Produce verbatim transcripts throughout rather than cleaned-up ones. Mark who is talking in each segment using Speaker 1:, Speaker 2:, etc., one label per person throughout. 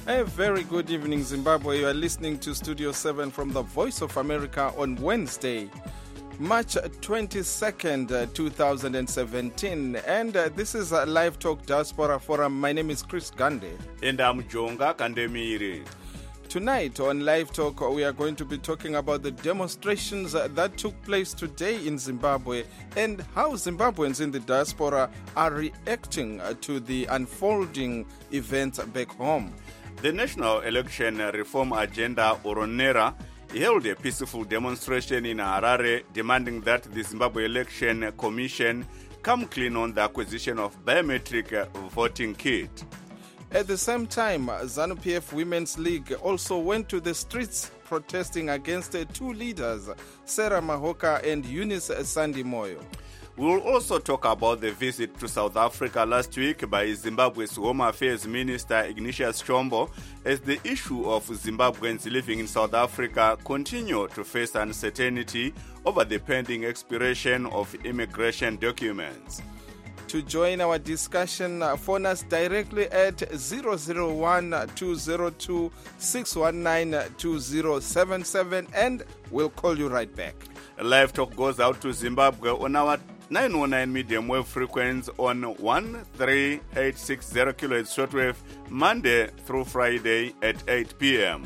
Speaker 1: A very good evening, Zimbabwe. You are listening to Studio seven from the Voice of America on Wednesday, March twenty-second, two thousand seventeen. And uh, this is a Live Talk Diaspora Forum. My name is Chris Gande.
Speaker 2: And I'm Jonga Kandemiri.
Speaker 1: Tonight on Live Talk, we are going to be talking about the demonstrations that took place today in Zimbabwe and how Zimbabweans in the diaspora are reacting to the unfolding events back home.
Speaker 2: The National Election Reform Agenda, or NERA, held a peaceful demonstration in Harare demanding that the Zimbabwe Election Commission come clean on the acquisition of biometric voting kit.
Speaker 1: At the same time, ZANU-P F Women's League also went to the streets protesting against two leaders, Sarah Mahoka and Eunice Sandi Moyo.
Speaker 2: We will also talk about the visit to South Africa last week by Zimbabwe's Home Affairs Minister Ignatius Chombo as the issue of Zimbabweans living in South Africa continue to face uncertainty over the pending expiration of immigration documents.
Speaker 1: To join our discussion, uh, phone us directly at zero zero one, two zero two, six one nine, two zero seven seven and we'll call you right back.
Speaker 2: Live Talk goes out to Zimbabwe on our nine oh nine medium wave frequency on one three eight six zero kilohertz shortwave Monday through Friday at eight p.m.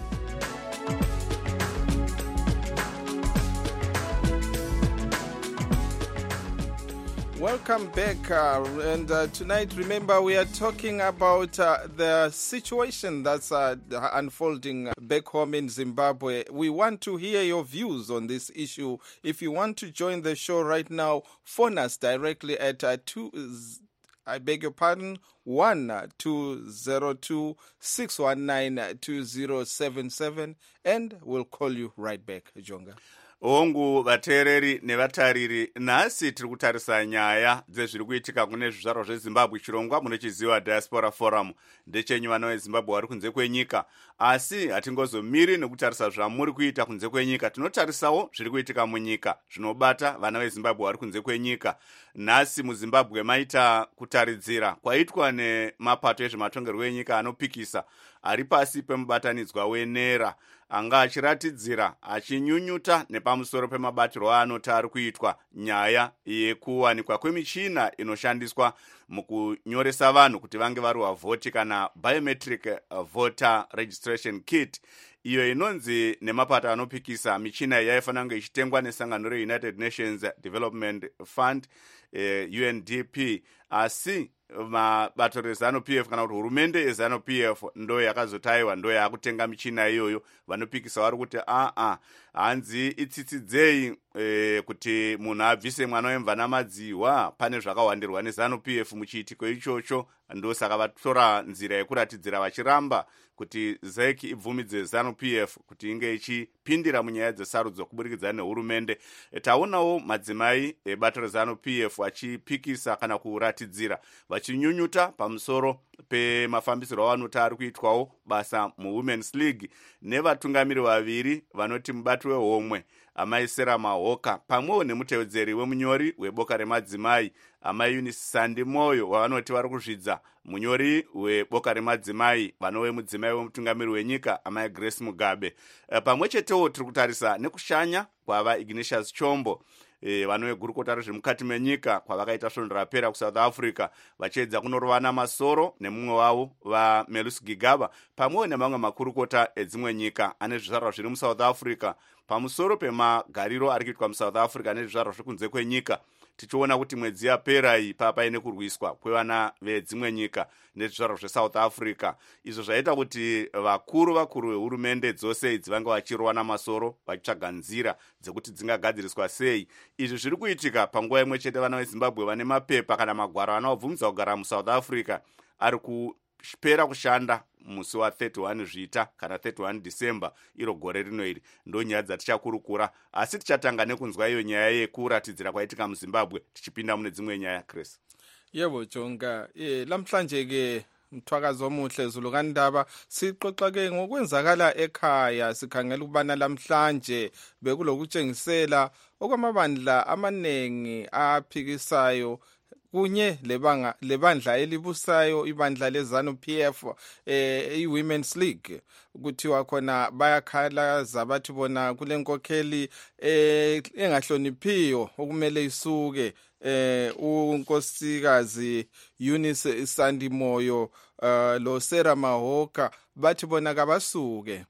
Speaker 1: Welcome back, uh, and uh, tonight, remember, we are talking about uh, the situation that's uh, unfolding back home in Zimbabwe. We want to hear your views on this issue. If you want to join the show right now, phone us directly at uh, two, I beg your pardon, one two zero two six one nine two zero seven seven, and we'll call you right back, Jonga.
Speaker 2: Hongu vateereri nevatariri, nhasi tiri kutarisa nyaya dzezviri kuitika kune zvizvarwa zvezimbabwe. Chirongwa munochiziva Diaspora Forum ndechenyu vana vezimbabwe vari kunze kwenyika, asi hatingozomiri nekutarisa zvamuri kuita kunze kwenyika. Tinotarisawo zviri kuitika munyika zvinobata vana vezimbabwe vari kunze kwenyika. Nhasi muzimbabwe maita kutaridzira kwaitwa nemapato ezvematongerwo enyika anopikisa ari pasi pemubatanidzwa wenera, anga achiratidzira achinyunyuta nepamusoro pemabatiro anoti ari kuitwa nyaya yekuwanikwa kwemichina inoshandiswa mukunyoresa vanhu kuti vange vari vavhoti kana biometric voter registration kit, iyo inonzi nemapato anopikisa. Michina iyi yaifanira kunge ichitengwa nesangano reUnited Nations Development Fund, eh, U N D P, asi mabato rezANU-P F kana kuti hurumende yeZANU-P F ndo yakazotaiwa, ndo yakutenga michina iyoyo. Vanopikisa vari kuti a a hanzi itsitsidzei e, kuti munhu abvise mwana wemva namadziwa. Pane zvakawandirwa neZANU-P F muchiitiko ichocho, ndosaka vatora nzira yekuratidzira vachiramba kuti Z E C ibvumidze ZANU-P F kuti inge ichipindira munyaya dzesarudzo kuburikidza nehurumende. E, taonawo madzimai ebato rezANU-P F achipikisa kana kuratidzira vachinyunyuta pamusoro pemafambisiro avanoti ari kuitwawo basa muWomen's League nevatungamiri vaviri vanoti mubati wehomwe amai Sarah Mahoka pamwewo nemutevedzeri wemunyori weboka remadzimai amai Eunice Sandi Moyo wavanoti vari kuzvidza munyori weboka remadzimai vanove mudzimai wemutungamiri wenyika amai Grace Mugabe. Pamwe chetewo tiri kutarisa nekushanya kwava Ignatius Chombo, E, vano vegurukota rezvemukati menyika kwavakaita svondo rapera kuSouth Africa vachiedza kunorovana masoro nemumwe wavo vaMelusi Gigaba pamwewo nemamwe makurukota edzimwe nyika ane zvizvarwa zviri muSouth Africa pamusoro pemagariro ari kuitwa muSouth Africa nezvizvarwa zvekunze kwenyika. Tichiona kuti mwedzi yapera iyi papaine kurwiswa kwevana vedzimwe nyika nezvizvarwa zveSouth Africa, izvo zvaita kuti vakuru vakuru vehurumende dzose idzi vange vachirowana masoro vachitsvaga nzira dzekuti dzingagadziriswa sei. Izvi zviri kuitika panguva imwe chete vana veZimbabwe vane mapepa kana magwaro anobvumidza kugara muSouth Africa ari kupera kushanda musi wa31 zvita kana thirty-one December iro gore rino iri. Ndo nyaya dzatichakurukura, asi tichatanga nekunzwa iyo nyaya yekuratidzira kwaitika muZimbabwe tichipinda mune dzimwe nyaya. Chris.
Speaker 1: Yebo Jonga, eh lamhlanje ke mthwakazi omuhle Zulu kaNdaba sixoxa ke ngokwenzakala ekhaya. Sikhangela ukubana lamhlanje bekulokutshengisela okwamabandla amanengi aphikisayo kunye lebanga lebandla elibusayo ibandla lezanu P F eh i-Women's League kuthiwa khona bayakhalaza bathi bona kulenkokheli eh engahloniphiyo okumele isuke eh unkosikazi Eunice Sandimoyo uh, lo Sarah Mahoka bathi bona kabasuke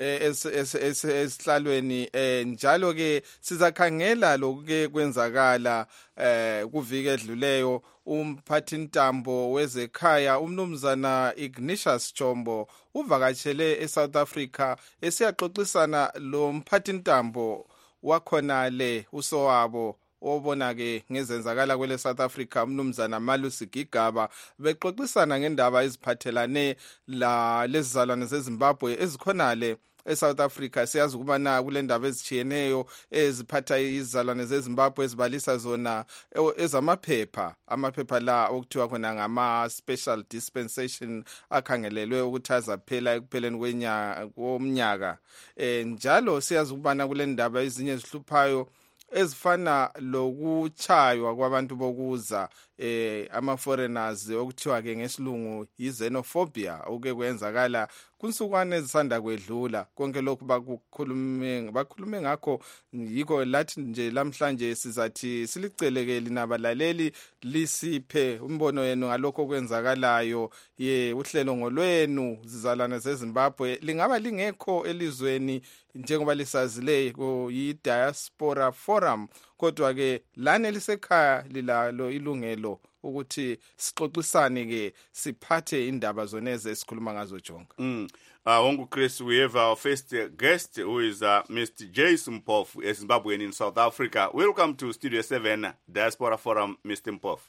Speaker 1: esihlalweni eh njalo ke sizakhangela lokuke kwenzakala eh kuvike edluleyo umphathintambo wezekhaya umnumzana Ignatius Chombo uvakatshele eSouth Africa esiyaxoxisana lo mphathintambo wakhona le usowabo obona ke ngezenzakala kwele South Africa umnumzana Malusi Gigaba bexoxisana ngendaba eziphathelane la lezizalwane zeZimbabwe ezikhonale eSouth Africa. Siyazi ukuba na kule ndaba ezichiyeneyo eziphatha izizalwane zeZimbabwe ezibalisa zona ezamaphepha amaphepha la okuthiwa khona ngama special dispensation akhangelelwe ukuthi azaphela ekupheleni kwenyanga komnyaka eh njalo siyazi ukuba na kule ndaba ezinye zihluphayo ezifana lokuchaywa kwabantu bokuza eh ama foreigners okuthiwa ke ngesilungu yi-xenophobia oke kwenzakala kunsukwane ezisanda kwedlula konke lokhu bakukhulume bakhulume ngakho yiko lathi nje lamhlanje sizathi silicelekeli nabalaleli lisiphe umbono yenu ngalokho kwenzakalayo ye uhlelo ngolwenu zizalwane zeZimbabwe lingaba lingekho elizweni njengoba lisazile ko yi-Diaspora Forum kodwa ke lana lisekhaya lilalo ilungelo ukuthi sixoxisane ke siphathe indaba zoneze esikhuluma ngazo jonga.
Speaker 2: Mm. Uh, Wongu Chris, we have our first uh, guest who is uh, Mister Jason Mpofu, a Zimbabwean in South Africa. Welcome to Studio seven Diaspora Forum, Mister Mpofu.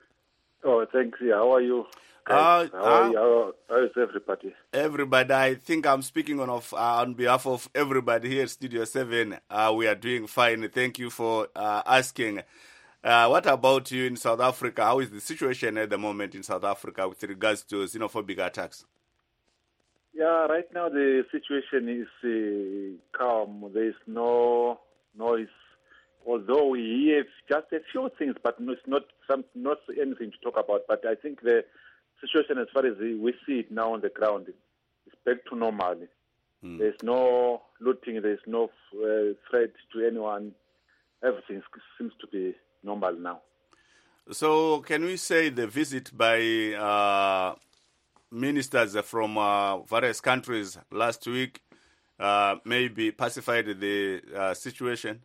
Speaker 3: Oh, thanks. Yeah, how are you?
Speaker 2: Uh,
Speaker 3: how, are you? How, how is everybody?
Speaker 2: Everybody, I think I'm speaking on of, uh, on behalf of everybody here at Studio seven. Uh, we are doing fine. Thank you for uh, asking. Uh, what about you in South Africa? How is the situation at the moment in South Africa with regards to xenophobic attacks?
Speaker 3: Yeah, right now the situation is uh, calm. There is no noise. Although we hear just a few things, but it's not some, not anything to talk about. But I think the situation, as far as we see it now on the ground, is back to normal. Mm. There's no looting. There's no uh, threat to anyone. Everything seems to be normal now.
Speaker 2: So, can we say the visit by uh, ministers from uh, various countries last week uh, maybe pacified the uh, situation?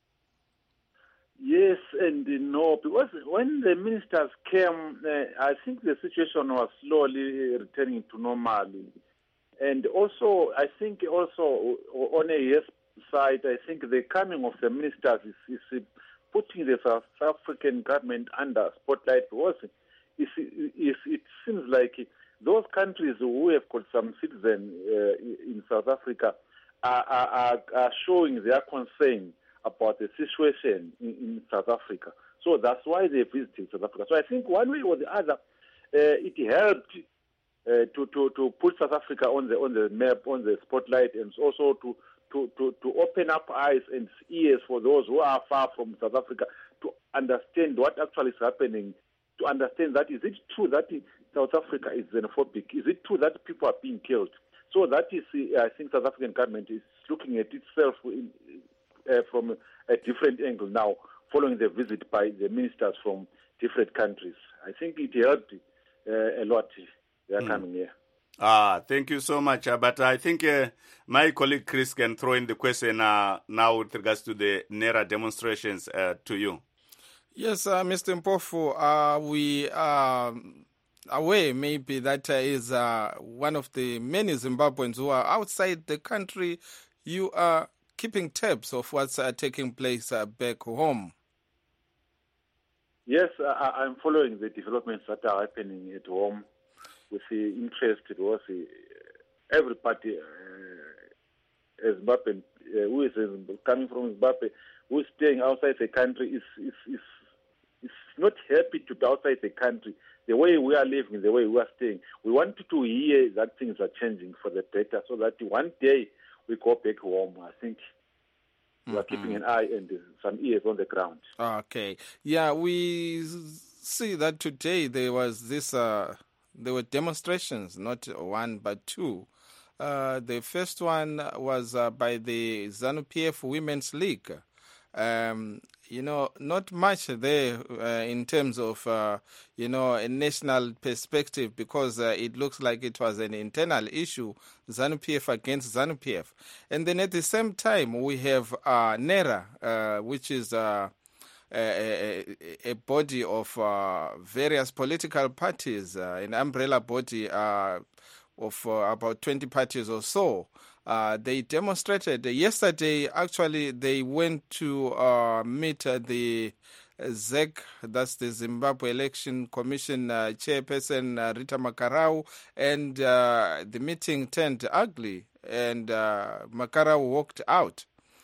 Speaker 3: Yes and no, because when the ministers came, uh, I think the situation was slowly returning to normal. And also, I think also on a yes side, I think the coming of the ministers is, is putting the South African government under spotlight because it, it, it seems like those countries who have got some citizens uh, in South Africa are, are, are showing their concern about the situation in, in South Africa. So that's why they visited South Africa. So I think one way or the other, uh, it helped uh, to, to, to put South Africa on the on the map, on the spotlight, and also to, to, to, to open up eyes and ears for those who are far from South Africa to understand what actually is happening, to understand that is it true that South Africa is xenophobic? Is it true that people are being killed? So that is, uh, I think South African government is looking at itself in, Uh, from a different angle now, following the visit by the ministers from different countries. I think it helped uh, a lot. They are mm. coming here.
Speaker 2: Ah, thank you so much. Uh, but I think uh, my colleague Chris can throw in the question uh, now with regards to the NERA demonstrations uh, to you.
Speaker 1: Yes, uh, Mister Mpofu, uh, we are aware maybe that uh, is uh, one of the many Zimbabweans who are outside the country. You are keeping tabs of what's uh, taking place uh, back home.
Speaker 3: Yes, I, I'm following the developments that are happening at home with the interest. It was uh, everybody, uh, Zimbabwe, uh, who is uh, coming from Zimbabwe, who is staying outside the country, is, is, is, is not happy to be outside the country. The way we are living, the way we are staying, we want to hear that things are changing for the better, so that one day we go back home. I think we are mm-hmm. keeping an eye and some ears on the ground.
Speaker 1: Okay. Yeah, we see that today there was this, uh, there were demonstrations, not one but two. Uh, the first one was uh, by the ZANU-P F Women's League. Um, you know, not much there uh, in terms of, uh, you know, a national perspective, because uh, it looks like it was an internal issue, ZANU-P F against ZANU-P F. And then at the same time, we have uh, NERA, uh, which is uh, a, a, a body of uh, various political parties, uh, an umbrella body uh, of uh, about twenty parties or so. Uh, they demonstrated yesterday. Actually, they went to uh, meet uh, the Z E C, that's the Zimbabwe Election Commission uh, chairperson, uh, Rita Makarau, and uh, the meeting turned ugly, and uh, Makarau walked out.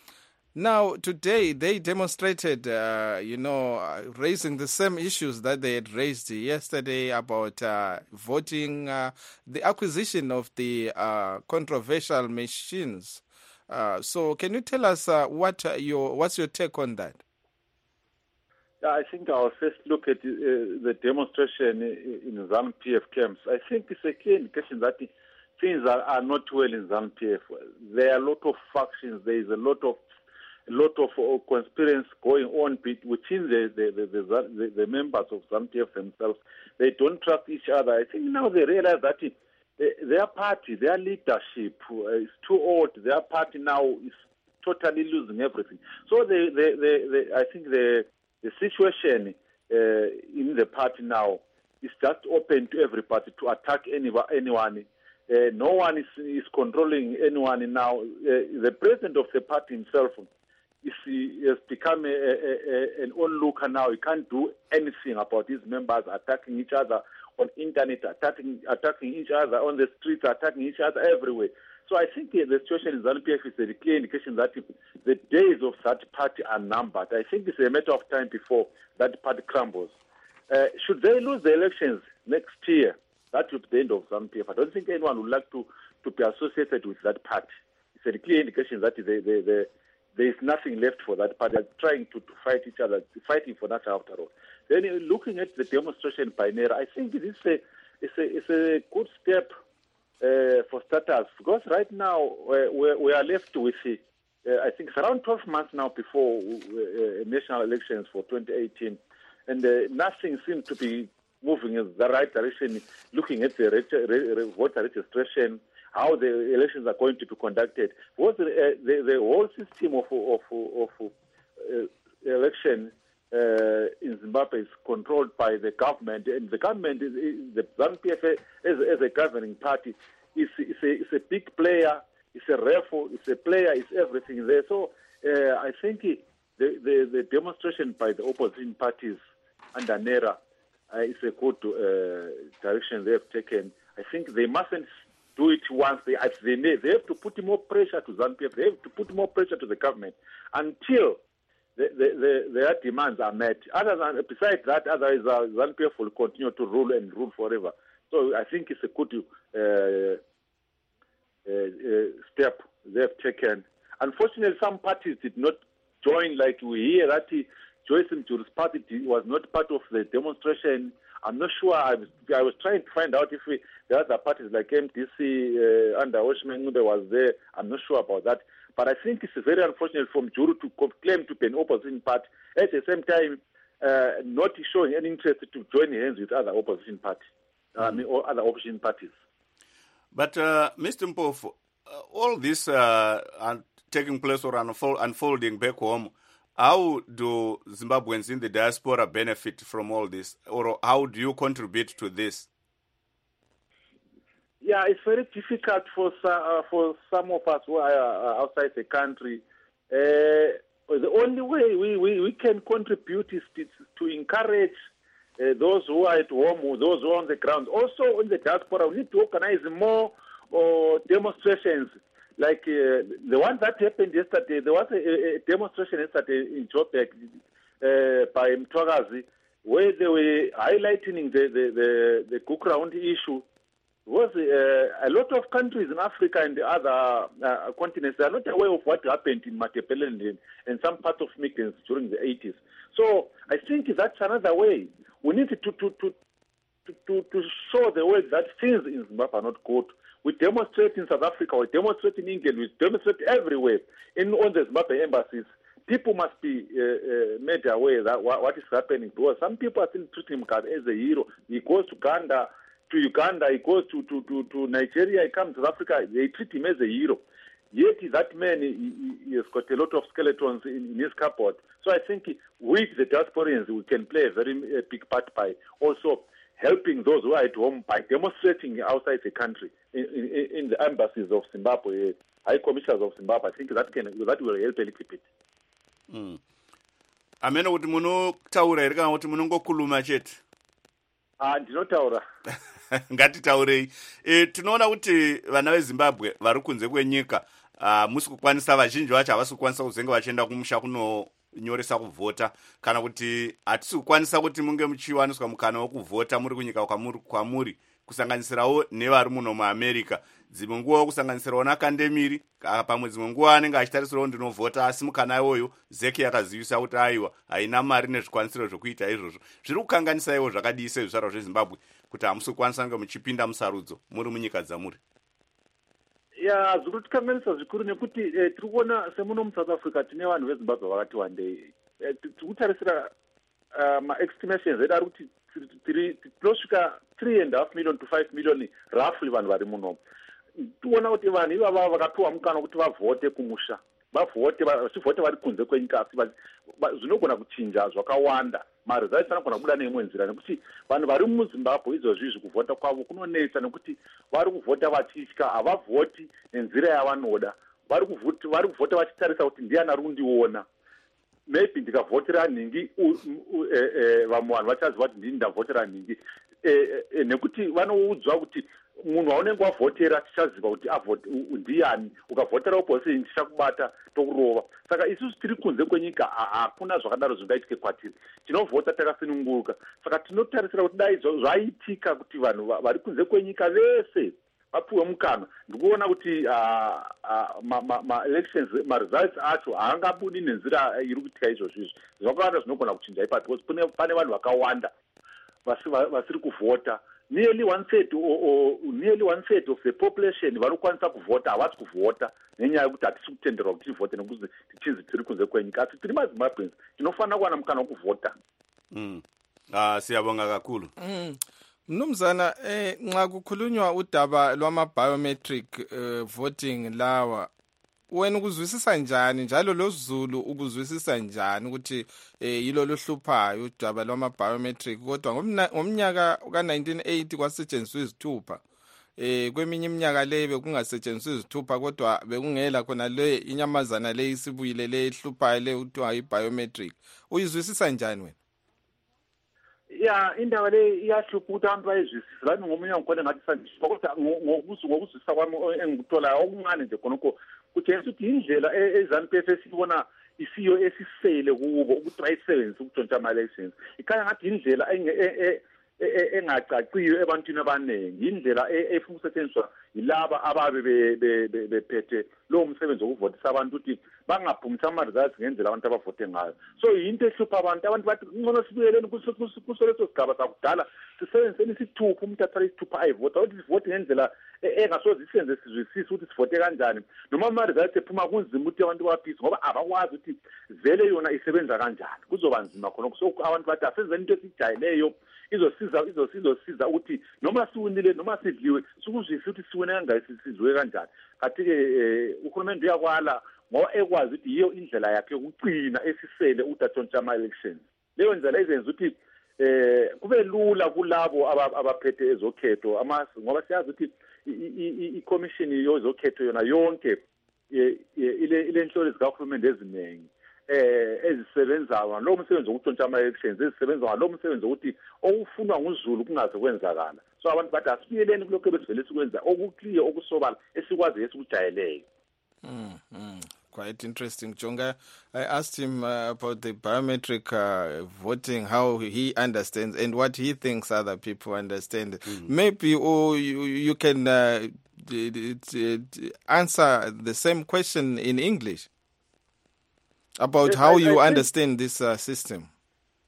Speaker 1: Now, today, they demonstrated, uh, you know, uh, raising the same issues that they had raised yesterday about uh, voting, uh, the acquisition of the uh, controversial machines. Uh, so can you tell us uh, what uh, your what's your take on that?
Speaker 3: Yeah, I think I'll first look at uh, the demonstration in ZANU-P F camps. I think it's a clear indication that things are, are not well in ZANU-P F. There are a lot of factions. There is a lot of a lot of uh, conspiracy going on within the the, the, the, the members of ZANU-P F themselves. They don't trust each other. I think now they realize that it, their party, their leadership uh, is too old. Their party now is totally losing everything. So they, they, they, they, I think the, the situation uh, in the party now is just open to everybody to attack any, anyone. Uh, no one is, is controlling anyone now. Uh, the president of the party himself is, he has become a, a, a, an onlooker now. He can't do anything about his members attacking each other on internet, attacking attacking each other on the streets, attacking each other everywhere. So I think uh, the situation in ZANU-P F is a clear indication that the days of that party are numbered. I think it's a matter of time before that party crumbles. Uh, should they lose the elections next year, that would be the end of ZANU-P F. I don't think anyone would like to, to be associated with that party. It's a clear indication that they, they, they, there is nothing left for that party. They're trying to, to fight each other, fighting for that after all. Then uh, looking at the demonstration by NERA, I think it is a, it's a, it's a good step uh, for starters, because right now uh, we, we are left with, uh, I think it's around twelve months now before uh, national elections for twenty eighteen, and uh, nothing seems to be moving in the right direction, looking at the re- re- re- voter registration, how the elections are going to be conducted. What the, uh, the, the whole system of, of, of uh, election uh, in Zimbabwe is controlled by the government, and the government, is, is the ZANU-P F as, as a governing party, is, is, a, is a big player, it's a referee, it's a player, it's everything there. So uh, I think the, the, the demonstration by the opposition parties under NERA uh, is a good uh, direction they have taken. I think they mustn't do it once. They, they, they have to put more pressure to ZANU-P F. They have to put more pressure to the government until the, the, the, their demands are met. Other than, besides that, otherwise uh, ZANU-P F will continue to rule and rule forever. So I think it's a good uh, uh, uh, step they have taken. Unfortunately, some parties did not join. Like we hear that Joyce Mjuru's party was not part of the demonstration. I'm not sure. I was, I was trying to find out if we, the other parties like M D C uh, under Oshman was there. I'm not sure about that. But I think it's very unfortunate for Mjuru to claim to be an opposition party, at the same time uh, not showing any interest to join hands with other opposition parties, mm. I mean, or other opposition parties.
Speaker 2: But uh, Mister Mpofu, uh, all this uh, are taking place or unfold, unfolding back home. How do Zimbabweans in the diaspora benefit from all this, or how do you contribute to this?
Speaker 3: Yeah, it's very difficult for uh, for some of us who are outside the country. Uh, the only way we, we, we can contribute is to, to encourage uh, those who are at home, those who are on the ground. Also in the diaspora, we need to organize more uh, demonstrations. Like uh, the one that happened yesterday, there was a, a demonstration yesterday in Joburg uh, by Mtwagazi, where they were highlighting the, the, the, the Gukraund issue. Was uh, a lot of countries in Africa and the other uh, continents are not aware of what happened in Matabeleland and, and some parts of Mikens during the eighties. So I think that's another way we need to to to to, to, to show the world that things in Zimbabwe are not good. We demonstrate in South Africa, we demonstrate in England, we demonstrate everywhere in all the Zimbabwe embassies. People must be uh, uh, made aware that what, what is happening, because some people are still treating him as a hero. He goes to Uganda, to Uganda, he goes to, to, to, to Nigeria, he comes to South Africa, they treat him as a hero. Yet that man, he, he has got a lot of skeletons in, in his cupboard. So I think with the diasporans, we can play a very uh, big part by also helping those who are at home by demonstrating outside the country in, in, in the embassies of Zimbabwe, high commissioners of Zimbabwe. I think that can that will help a little bit.
Speaker 2: Mm. Amene kuti munotaura here kana kuti munongokuluma chete?
Speaker 3: Ah, ndinotaura.
Speaker 2: Ngatitaurei. E, tinoona kuti vana veZimbabwe vari kunze kwenyika uh, musi kukwanisa, vazhinji vacho havasi kukwanisa kuzenge vachienda kumusha kunonyoresa kuvhota, kana kuti hatisi kukwanisa kuti munge muchiwaniswa mukana wokuvhota muri kunyika kwamuri, kwamuri kusanganisirawo nevari muno muAmerica. Dzimwe nguva kusanganisirawo naKandemiri, pamwe dzimwe nguva anenge achitarisirawo ndinovhota, asi mukana iwoyo zeki yakazivisa kuti aiwa haina mari nezvikwanisiro zvokuita izvozvo. Zviri kukanganisaiwo zvakadii sezvizvarwa zveZimbabwe kuti hamusi kukwanisa kunge muchipinda musarudzo muri munyika dzamuri?
Speaker 3: Ya, zviri kutikanganisa zvikuru nekuti eh, tiri kuona semuno muSouth Africa tine vanhu veZimbabwe vakati wandei. Eh, tiri kutarisira uh, ma-estimations edu ari kuti tinosvika three and a half million to five million roughly vanhu vari muno. Tiona kuti vanhu ivava vakapiwa mukana kuti vavhote kumusha, vavhote vachivhote vari kunze kwenyika, asi zvinogona kuchinja zvakawanda. Maresults anogona kubuda neimwe nzira, nekuti vanhu vari muZimbabwe izvozvi izvi kuvhota kwavo kunonetsa, nekuti vari kuvhota vachitya, havavhoti nenzira yavanoda. Vari kuvhota vachitarisa kuti ndiani ari kundiona. Maybe ndikavhotera nhingi, vamwe vanhu vachaziva kuti ndini ndavhotera nhingi, nekuti vanoudzwa kuti munhu waunenge wavhotera tichaziva kuti ndiani, ukavhotera opposition tichakubata tokurova. Saka isusu tiri kunze kwenyika hakuna zvakadaro zvingaitike kwatiri, tinovhota takasununguruka. Saka tinotarisira kuti dai zvaitika kuti vanhu vari kunze kwenyika vese vapiwe mukana, ndikuona kuti ma-elections ma-results acho haangabudi nenzira iri kuitika izvozvizvi. Zvakawanda zvinogona kuchinja ipapo, because pane vanhu vakawanda vasiri kuvhota. Nearly one third or, or nearly one third of the population vanokwanisa kuvhota havasi kuvhota nenyaya yekuti hatisi kutenderwa kuti tivhote nekuti tichinzi tiri kunze kwenyika, asi tiri maZimbabweans tinofanira kuwana mukana wokuvhota.
Speaker 2: Mm. Ah, siyabonga kakhulu.
Speaker 1: Mm. Mnumzana, eh nxa kukhulunywa udaba lwama-biometric uh, voting lawa, wena ukuzwisisa njani njalo lo Zulu ukuzwisisa njani ukuthi eh yilo lohluphayo udaba lwama-biometric? Kodwa ngomnyaka ka nineteen eighty kwasetshenziswa izithupha, eh kweminye iminyaka le bekungasetshenziswa izithupha, kodwa bekungela khona le inyamazana le isibuyile le ehluphayo le uthiwa i-biometric. Uyizwisisa njani wena?
Speaker 3: Ya, indaba le iyahlupha ukuthi abantu bayizwisise. Lami ngomunye ngikona ngathi sandisho, kodwa ngokuzwisisa kwami engikutholayo okuncane nje khonokho kutshengisa ukuthi indlela eZANU-P F esibona isiyo esisele kubo ukuthi bayisebenzise ukutshontsha ama-elections. Ikhanya ngathi indlela engacaciyo ebantwini abaningi, indlela efuna ukusetshenziswa yilaba ababe bephethe lowo msebenzi wokuvotisa abantu ukuthi bangaphumisa ama-results ngendlela abantu abavote ngayo. So yinto ehlupha abantu. Abantu bathi ngcono sibuyeleni kuso leso sigaba sakudala, sisebenziseni isithupha, umuntu athwale isithupha ayivota, ukuthi sivote ngendlela engasoze isenze sizwisise ukuthi sivote kanjani. Noma ama-results ephuma kunzima ukuthi abantu baphise ngoba abakwazi ukuthi vele yona isebenza kanjani, kuzoba nzima khonokho. So abantu bathi asenzeni into esijayileyo izosiza izosiza ukuthi noma siwinile noma sidliwe sikuzwisise ukuthi siwine kangayi, sizwe kanjani. Kanti-ke uhulumende uyakwala ngoba ekwazi ukuthi yiyo indlela yakhe yokucina esisele ukuthi atshontshe ama-elections. Leyo ndlela izenza ukuthi eh kube lula kulabo abaphethe ezokhetho, ngoba siyazi ukuthi i-commission yezokhetho yona yonke ile nhlolo zikahulumende eziningi eh ezisebenza ngalo msebenzi wokutshontsha ama-elections, ezisebenza ngalo msebenzi ukuthi okufunwa nguZulu kungaze kwenzakala. So abantu bathi asibuyeleni kulokho besivele sikwenza okuclear okusobala esikwazi esikujayeleyo.
Speaker 1: Mm, mm. Quite interesting, Jonga. I asked him uh, about the biometric uh, voting, how he understands and what he thinks other people understand. Mm. Maybe oh, you, you can uh, d- d- d- answer the same question in English about
Speaker 3: yes,
Speaker 1: how
Speaker 3: I,
Speaker 1: you
Speaker 3: I
Speaker 1: understand this uh, system.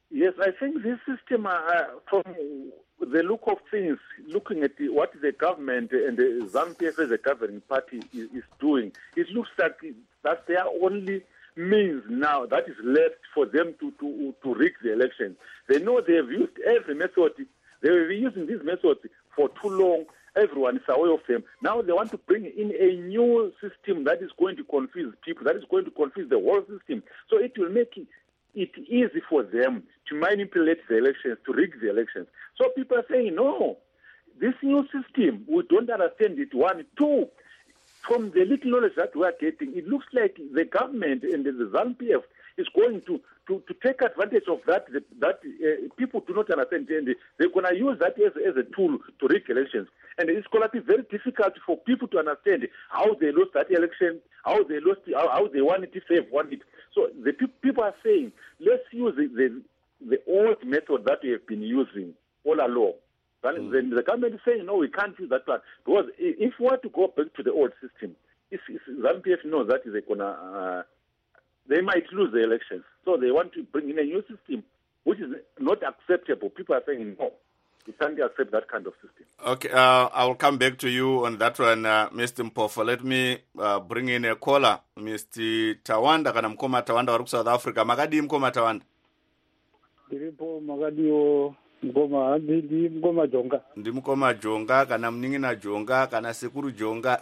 Speaker 3: Yes, I think this system, uh, from the look of things, looking at the, what the government and the ZANU-P F as a governing party is, is doing, it looks like that's their only means now that is left for them to, to, to rig the elections. They know they have used every method. They have been using these methods for too long. Everyone is aware of them. Now they want to bring in a new system that is going to confuse people, that is going to confuse the whole system. So it will make it, it easy for them to manipulate the elections, to rig the elections. So people are saying, no, this new system, we don't understand it, one. Two, from the little knowledge that we are getting, it looks like the government and the ZANU-P F is going to, to, to take advantage of that, that uh, people do not understand, and they're going to use that as, as a tool to rig elections. And it's going to be very difficult for people to understand how they lost that election, how they lost it, how, how they won it, if they've won it. So the pe- people are saying, let's use the, the, the old method that we have been using all along. Mm. Then the government is saying, no, we can't use that one. Because if we want to go back to the old system, if, if ZANU-P F knows that they're gonna, uh, they might lose the elections. So they want to bring in a new system, which is not acceptable. People are saying, no, we can't accept that kind of system.
Speaker 2: Okay, uh, I will come back to you on that one, uh, Mister Mpofu. Let me uh, bring in a caller, Mister Tawanda, kana mkoma Tawanda wa South Africa. Magadi mkoma Tawanda?
Speaker 4: Diripo magadi o mkoma, ndi mkoma jonga.
Speaker 2: Ndi mkoma jonga, kana mningina jonga, kana sekuru jonga.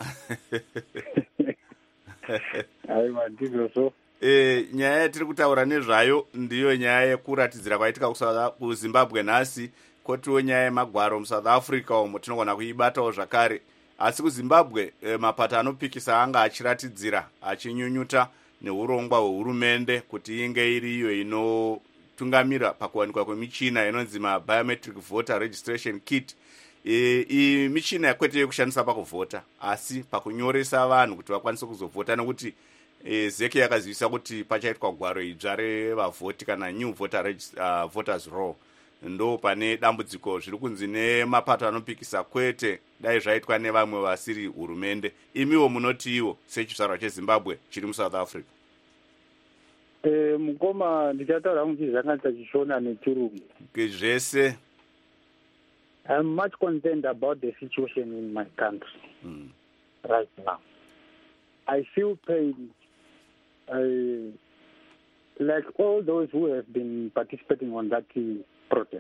Speaker 4: Aiwa, ndizo so.
Speaker 2: E, nyaya tiri kutaura nezvayo ndiyo nyaya yekuratidzira kwaitika kuZimbabwe nhasi, kotiwo nyaya yemagwaro muSouth Africa umo tinogona kuibatawo zvakare. Asi kuZimbabwe e, mapato anopikisa anga achiratidzira achinyunyuta neurongwa hwehurumende kuti inge iri iyo inotungamira pakuwanikwa kwemichina inonzi mabiometric voter registration kit. E, i michina yakwete yekushandisa pakuvhota asi pakunyoresa vanhu kuti vakwanise kuzovhota, nekuti e, zeke yakazivisa kuti pachaitwa gwaro idzva revavhoti kana new voter uh, voters roll. Ndo pane dambudziko zviri kunzi nemapato anopikisa kwete dai zvaitwa nevamwe vasiri hurumende. Imiwo munoti iwo sechizvarwa cheZimbabwe chiri muSouth Africa?
Speaker 4: Eh, mukoma ndichataura muchizanganisa chishona nechirungu.
Speaker 2: Zvese.
Speaker 4: I'm much concerned about the situation in my country mm. right now. I feel pain, uh, like all those who have been participating on that uh, protest.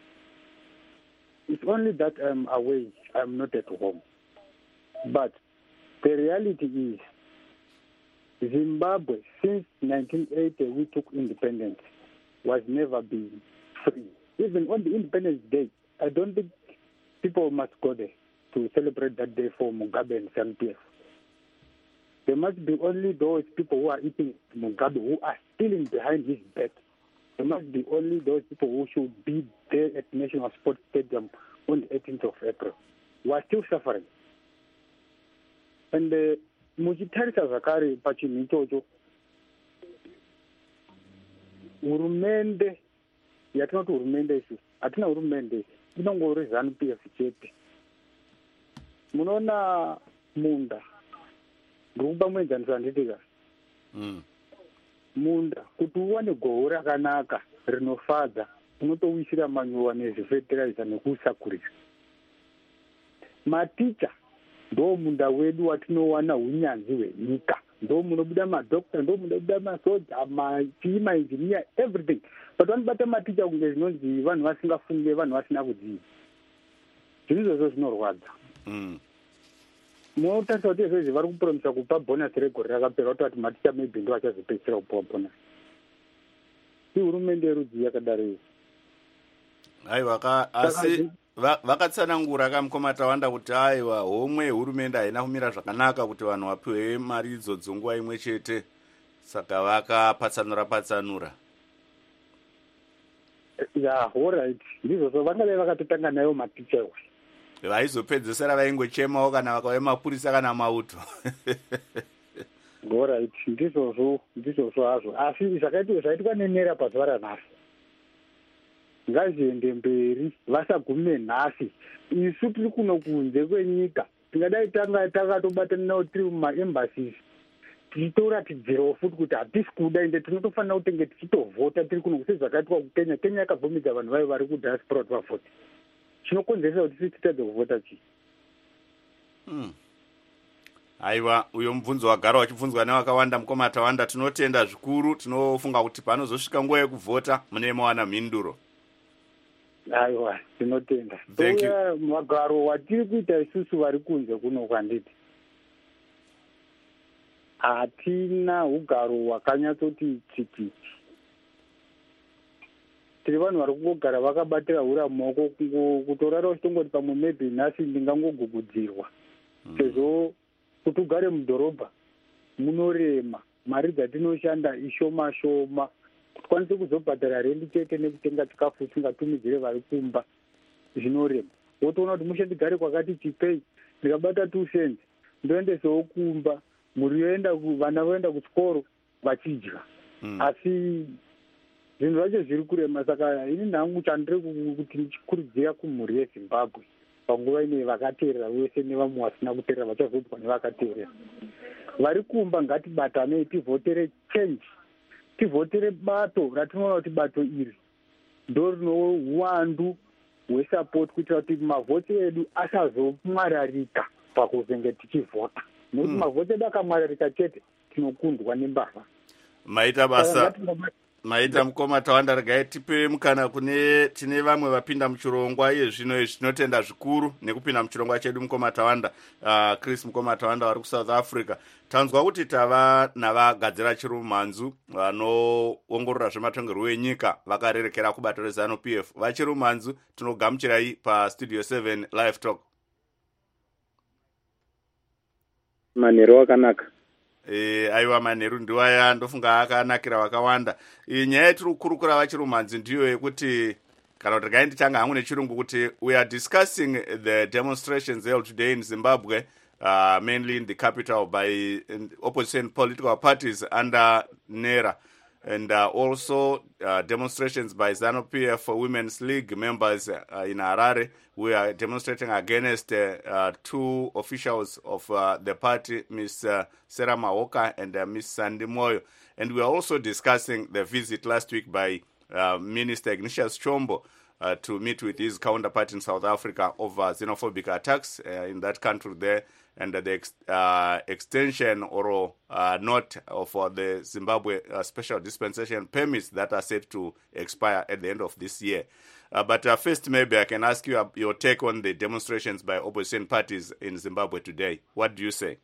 Speaker 4: It's only that I'm away, I'm not at home. But the reality is, Zimbabwe, since nineteen eighty, we took independence, was never been free. Even on the Independence Day, I don't think people must go there to celebrate that day for Mugabe and ZANU-P F. There must be only those people who are eating Mugabe who are stealing behind his back. There must be only those people who should be there at National Sports Stadium on the eighteenth of April. We are still suffering. And uh, muchitarisa zvakare pachinhu ichocho, hurumende yatinoti hurumende isusu hatina hurumende, inongori ZANU-P F chete. Munoona munda ndikupa muenzaniso anditika
Speaker 2: mm.
Speaker 4: munda kuti uwane goho rakanaka rinofadza unotowisira manyowa nezvifeteraiza nekusakurisa. Maticha ndo munda wedu watinowana hunyanzvi hwenyika, ndo munobuda madokta, ndo munobuda masoja, machii, mainjiniya, everything. But vanobata maticha kunge zvinonzi vanhu vasingafunge, vanhu vasina kudziva. Zvinhu izvozvo zvinorwadza.
Speaker 2: Mm.
Speaker 4: Munotarisa kuti izvozvi vari kupromisa kupa bonus regore rakapera, kutoti maticha maybe ndo achazopedzisira kupiwa bonus. Ihurumende yerudzi yakadaro iyo.
Speaker 2: Aiwa, asi vakatsanangura kamukoma Tawanda kuti aiwa homwe hurumende haina kumira zvakanaka kuti vanhu vapiwe mari idzodzo nguva imwe chete, saka vakapatsanura patsanura.
Speaker 4: Yeah, all right. Ndizvo so vangave vakatotanga nayo maticha iwe.
Speaker 2: Vaizopedzesera vaingochemawo kana vakauya mapurisa kana mauto.
Speaker 4: All right. Ndizvozvo, ndizvozvo hazvo. Asi zvakaitwa zvaitika nenera pazuva ranhasi, ngazviende mberi, vasagume nhasi. Isu tiri kuno kunze kwenyika, tingadai tanga takatobatana nawo tiri mumaembassies, tichitoratidzirawo futi kuti hatisi kuda ende tinotofanira kutenge tichitovhota tiri kuno sezvakaitwa kukenya. Kenya yakabvumidza vanhu vayo vari kudiaspora kuti vavhote. Chinokonzeresa kuti titadze kuvhota chii?
Speaker 2: Hmm. Aiwa, uyo mubvunzo wagara wachibvunzwa nevakawanda mukoma Tawanda. Tinotenda zvikuru, tinofunga kuti panozosvika nguva yekuvhota mune mawana mhinduro.
Speaker 4: Aiwa, tinotenda.
Speaker 2: Thank you.
Speaker 4: Magaro watiri kuita isusu vari kunze kuno kwanditi, hatina ugaro hwakanyatsoti tsititi. Tiri vanhu vari kungogara vakabatira hura mumaoko, kutorara uchitongoti pamwe maybe nhasi ndingangogugudzirwa. Sezvo kuti ugare mudhorobha munorema, mari dzatinoshanda ishoma shoma, tikwanise kuzobhadhara rendi chete nekutenga chikafu tingatumidzire vari kumba zvinorema. Wotoona kuti mushe ndigare kwakati chipei, ndikabata two cents ndoendesewo kumba, mhuri yoenda, vana voenda kuchikoro vachidya. Mm. Asi zvinhu zvacho zviri kurema. Saka ini nhangu chandiri kuti ndichikurudzira kumhuri yeZimbabwe panguva ine vakateerera vese nevamwe vasina kuteerera vachazodwa nevakateerera vari kumba, ngatibatanei tivhotere change, tivhotere bato ratinoona kuti bato iri ndo rino uwandu hwesapoti kuitira kuti mavhoti edu asazomwararika pakuzenge tichivhota. Nokuti mavhoti edu akamwararika chete tinokundwa nembavha.
Speaker 2: Maita basa maita mukoma Tawanda, regai tipe mukana kune tine vamwe vapinda muchirongwa iye zvino izvi tinotenda zvikuru nekupinda muchirongwa chedu mukoma Tawanda. Uh, Chris mukoma Tawanda vari kuSouth Africa. Tanzwa kuti tava navagadzira chirumhanzu vanoongorora zvematongerwo enyika vakarerekera kubato reZanu P F. Vachirumhanzu tinogamuchirai pastudio seven live talk.
Speaker 5: Manheru akanaka.
Speaker 2: Eh, aiwa manheru ndiwaya ndofunga akanakira vakawanda. Iyi nyaya yetiri kukurukura vachirumhanzi ndiyo yekuti kana kuti regai ndichanga hangu nechirungu kuti we are discussing the demonstrations held today in Zimbabwe, uh, mainly in the capital by opposition political parties under NERA, and uh, also uh, demonstrations by ZANU P F Women's League members uh, in Harare. We are demonstrating against uh, uh, two officials of uh, the party, Miss Uh, Sarah Mawoka and uh, Miss Sandy Moyo. And we are also discussing the visit last week by uh, Minister Ignatius Chombo uh, to meet with his counterpart in South Africa over xenophobic attacks uh, in that country there, and uh, the ex- uh, extension or uh, not of uh, the Zimbabwe uh, special dispensation permits that are set to expire at the end of this year. Uh, but uh, first, maybe I can ask you uh, your take on the demonstrations by opposition parties in Zimbabwe today. What do you say?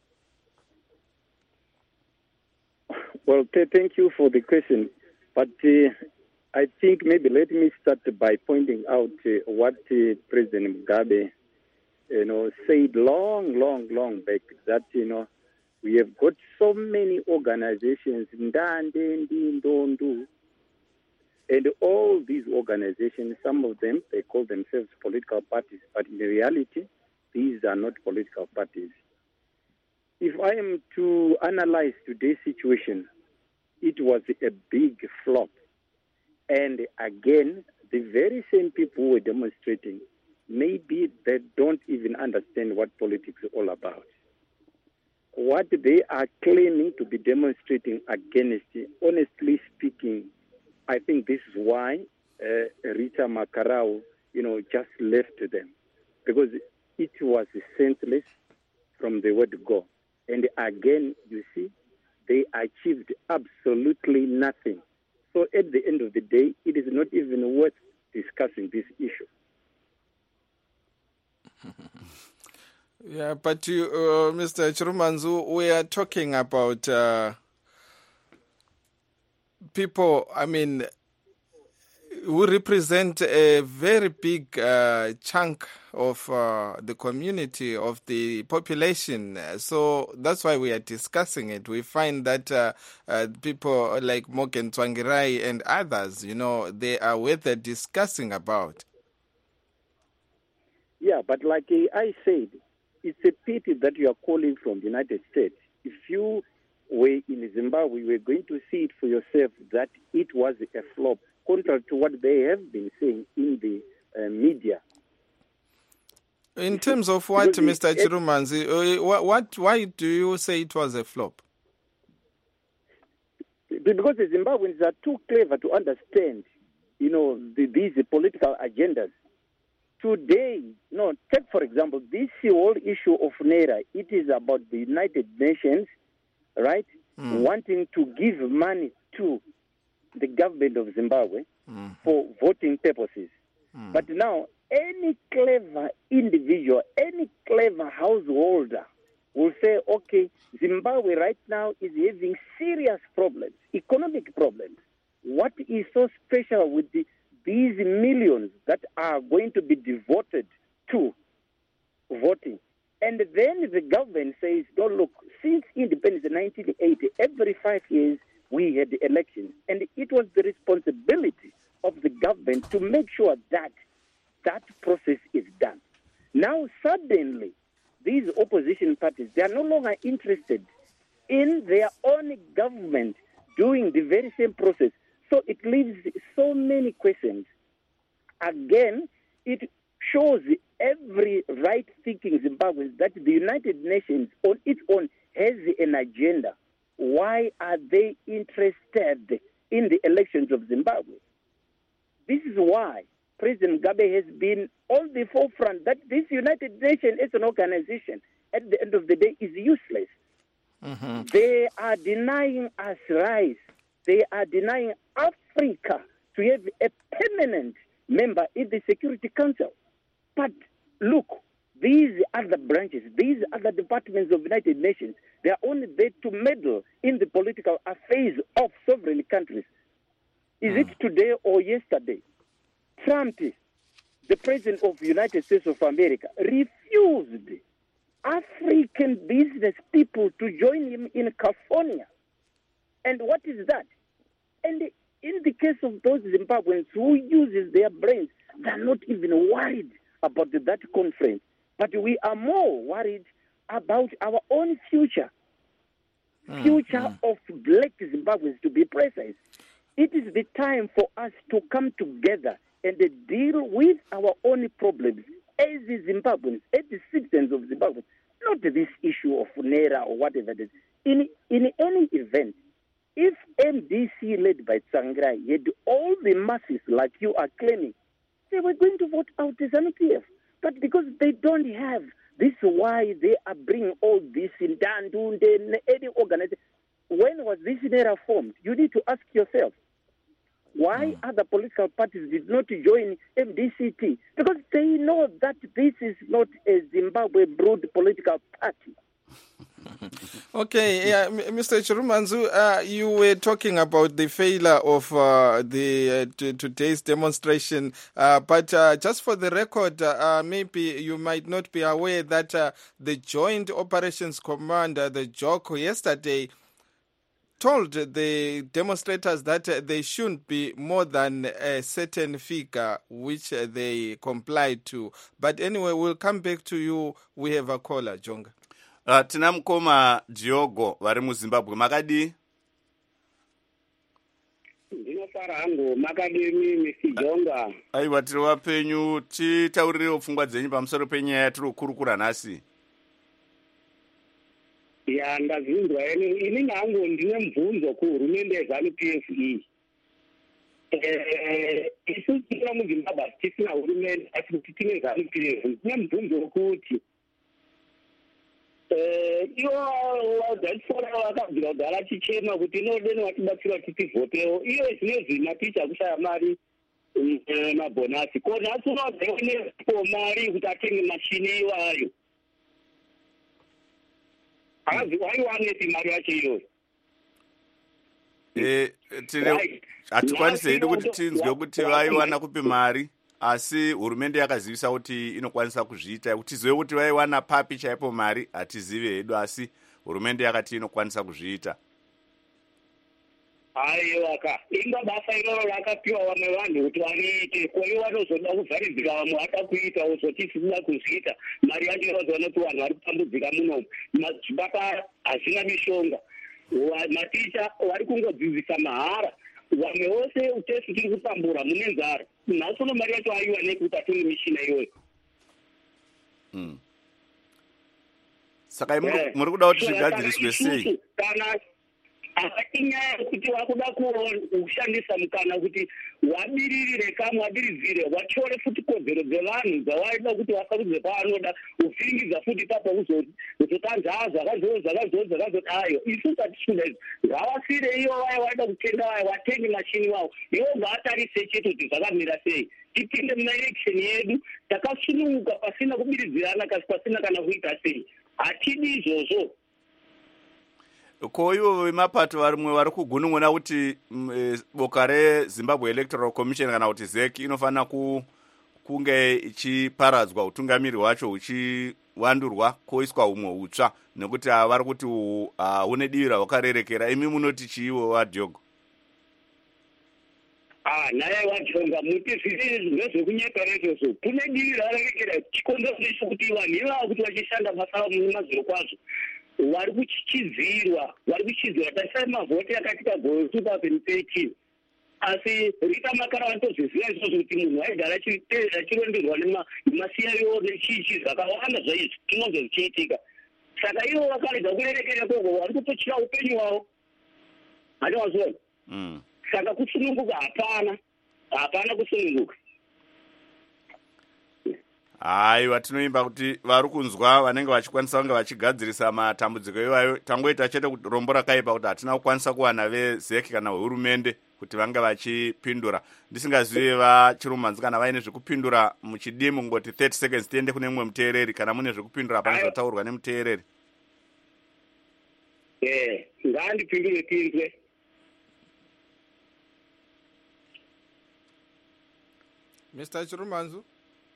Speaker 5: Well, th- thank you for the question. But uh, I think maybe let me start by pointing out uh, what uh, President Mugabe, you know, said long, long, long back, that, you know, we have got so many organizations, Ndande, Ndondu, and all these organizations, some of them, they call themselves political parties, but in reality, these are not political parties. If I am to analyze today's situation, it was a big flop. And again, the very same people who were demonstrating, maybe they don't even understand what politics is all about. What they are claiming to be demonstrating against, honestly speaking, I think this is why uh, Rita Makarau, you know, just left them, because it was senseless from the word go. And again, you see, they achieved absolutely nothing. So at the end of the day, it is not even worth discussing this issue.
Speaker 1: Yeah, but you, uh, Mister Chirumanzu, we are talking about uh, people, I mean, who represent a very big uh, chunk of uh, the community, of the population. So that's why we are discussing it. We find that uh, uh, people like Morgan Tsvangirai and others, you know, they are worth discussing about.
Speaker 5: Yeah, but like I said, it's a pity that you are calling from the United States. If you were in Zimbabwe, you were going to see it for yourself that it was a flop, contrary to what they have been saying in the uh, media.
Speaker 1: In terms of what, Mister Chirumanzi, what, what, why do you say it was a flop?
Speaker 5: because the Zimbabweans are too clever to understand, you know, the, these political agendas. Today, no, take for example, this whole issue of Naira, it is about the United Nations, right, mm. wanting to give money to the government of Zimbabwe mm. for voting purposes. Mm. But now, any clever individual, any clever householder will say, okay, Zimbabwe right now is having serious problems, economic problems. What is so special with the these millions that are going to be devoted to voting? And then the government says, no, look, since independence in nineteen eighty, every five years we had elections. And it was the responsibility of the government to make sure that that process is done. Now, suddenly, these opposition parties, they are no longer interested in their own government doing the very same process. So it leaves so many questions. Again, it shows every right-thinking Zimbabwean that the United Nations on its own has an agenda. Why are they interested in the elections of Zimbabwe? This is why President Mugabe has been on the forefront that this United Nations as an organization, at the end of the day, is useless. Mm-hmm. They are denying us rights. They are denying Africa to have a permanent member in the Security Council. But look, these other branches, these other departments of the United Nations, they are only there to meddle in the political affairs of sovereign countries. Is mm. it today or yesterday? Trump, the president of the United States of America, refused African business people to join him in California. And what is that? And in the case of those Zimbabweans who uses their brains, they're not even worried about that conference. But we are more worried about our own future. Mm, future mm. of black Zimbabweans, to be precise. It is the time for us to come together and deal with our own problems as the Zimbabweans, as the citizens of Zimbabwe, not this issue of Naira or whatever it is. In, in any event, if M D C led by Tsvangirai had all the masses like you are claiming, they were going to vote out the ZANU P F. But because they don't have, this is why they are bringing all this in Dandunde, any organization. When was this Naira formed? You need to ask yourself, why mm. other political parties did not join M D C T? Because they know that this is not a Zimbabwe broad political party.
Speaker 1: Okay, yeah, Mister Chirumanzu, uh, you were talking about the failure of uh, the uh, t- today's demonstration, uh, but uh, just for the record, uh, maybe you might not be aware that uh, the Joint Operations Commander, the J O C, yesterday told the demonstrators that uh, they shouldn't be more than a certain figure which uh, they complied to. But anyway, we'll come back to you. We have a caller, Jonga.
Speaker 2: Uh, tina mukoma Diogo vari muZimbabwe makadi
Speaker 6: ndinofara hangu makadini Mister Jonga.
Speaker 2: Aiwa, tiri wapenyu, titaurirewo pfungwa dzenyu pamusoro penyaya yatiri kukurukura nhasi.
Speaker 6: Ya ndazvinzwa ene ini nangu ndine mubvunzo kuhurumende yeZANU P F iyi. Eh isu tiri muZimbabwe tisina hurumende asi kuti tine ZANU P F. Ndine mubvunzo wekuti eh iwo wadzasora wakabvira kugara chichema kuti inodeni watibatsira kuti votewo iyo zvinezvi maticha kushaya mari mabhonasi ko nhasi unodzaione mari kuti atenge mashini iwayo hazi waiwaneti mari yacho iyoyo.
Speaker 2: Eh tine hatikwanisi hedu kuti tinzwe kuti vaiwana kupi mari, asi hurumende yakazivisa kuti inokwanisa kuzviita. Kuti tizive kuti vaiwana papi chaipo mari hatizive hedu, asi hurumende yakati inokwanisa kuzviita.
Speaker 6: Aiwa ka inga basa iroro rakapiwa vamwe vanhu kuti vanoite, ko ivo vanozoda kuvharidzika vamwe hata kuita wozoti tisina kuzviita. Mari yacho inozoona kuti vanhu vari kutambudzika munomu, zvipatara hazvina mishonga, maticha vari kungodzidzisa mahara, vamwe vose utesi tiri kutambura mune nzara. Nhasi uno mari yacho aiwa nekuti atenge mishina iyoyo.
Speaker 2: Mm. Saka muri kuda kuti zvigadziriswe sei?
Speaker 6: Kana akati nyaya yekuti wakuda kushandisa mukana kuti wabiririre kamwe wabiridzire watore futi kodzero dzevanhu dzawaida kuti wasarudze paanoda uvhiringidza futi papo kuzotanza zvakazoo zvakazoo zvakazodayo isu tatishunda izvi ngavasire ivo vaya waida kutenda vaya watengi mashini wavo ivo ngaatarise chete kuti zvakamira sei tipinde mumaelection yedu takasununguka pasina kubiridzirana kasi pasina kana kuita sei hatidi izvozvo.
Speaker 2: Ko ivo vemapato varimwe vari kugunun'una kuti boka reZimbabwe Electoral Commission kana kuti Z E C inofanira kunge ichiparadzwa utungamiri hwacho huchiwandurwa koiswa humwe hutsva nekuti vari kuti hune divi rahwakarerekera. Imi munoti chiivo vaDiogo?
Speaker 6: Ah, naye wajonga muti zviri ndezvekunyepera izvozvo kune divi rarerekera chikonzero chekuti vanhu ivava kuti vachishanda maziro kwazvo vari kuchidzirwa vari kuchidzirwa tasai mavhoti akatika gore two thousand thirteen asi Rita Makara vanotozviziva izvozvo kuti munhu aigara achironderwa nemasiyariwo nechichi zvakawanda zvaizvi tinonge zvichiitika saka ivo vakarega kurerekera koko vari kutochira upenyu hwavo hatiwazona saka kusununguka hapana hapana kusununguka.
Speaker 2: Haiwa, tinoimba kuti vari kunzwa vanenge vachikwanisa kunge vachigadzirisa matambudziko iwayo. Tangoita chete kuti rombo rakaipa kuti hatina kukwanisa kuwana veZ E C kana hurumende kuti vange vachipindura. Ndisingazivi vaChirumanzi kana vaine zvekupindura muchidimu ngoti thirty seconds tiende kune mumwe muteereri kana mune zvekupindura pane zvataurwa nemuteereri.
Speaker 6: Eh, ngandipindure tinzwe.
Speaker 1: Mister Chirumanzu?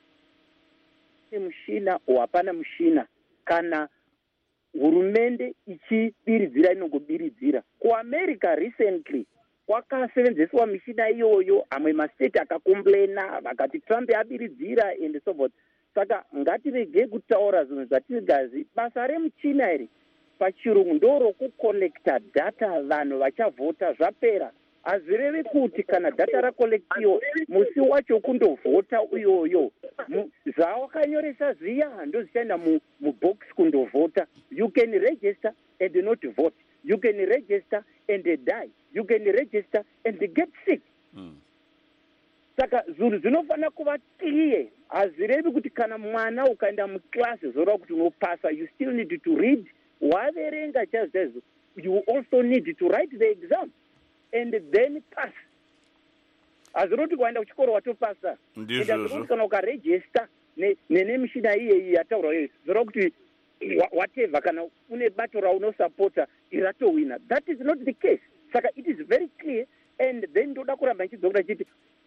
Speaker 7: Mushina hapana mushina kana hurumende ichibiridzira inongobiridzira. Kuamerica recently kwakasevenzeswa mishina iyoyo, amwe mastate akakomplaina vakati Trump abiridzira and so forth. Saka ngatirege kutaura zvinhu zvatisingazi. Basa remuchina iri pachirungu ndoro kucollecta data vanhu vachavhota zvapera. Hazvirevi kuti kana data rakolektiwa musi wacho kundovhota uyoyo zvawakanyoresa zviya ndozichaenda mubox kundovhota. You can register and not vote. You can register and die. You can register and get sick. Mm. Saka zvinhu zvinofanira kuva clear. Hazvirevi kuti kana mwana ukaenda muklasi zoreva kuti unopasa, you still need to read. Waverenga chaizvo, you also need to write the exam and then pass. Hazvinoti kuenda kuchikoro watopasa. Ndizvo kana ukaregister nene mishina iyeyi yataurwa iyo zoreva kuti whatever kana une bato raunosapota iratowina. That is not the case. Saka it is very clear, and then ndoda kuramba nchidzokera chiti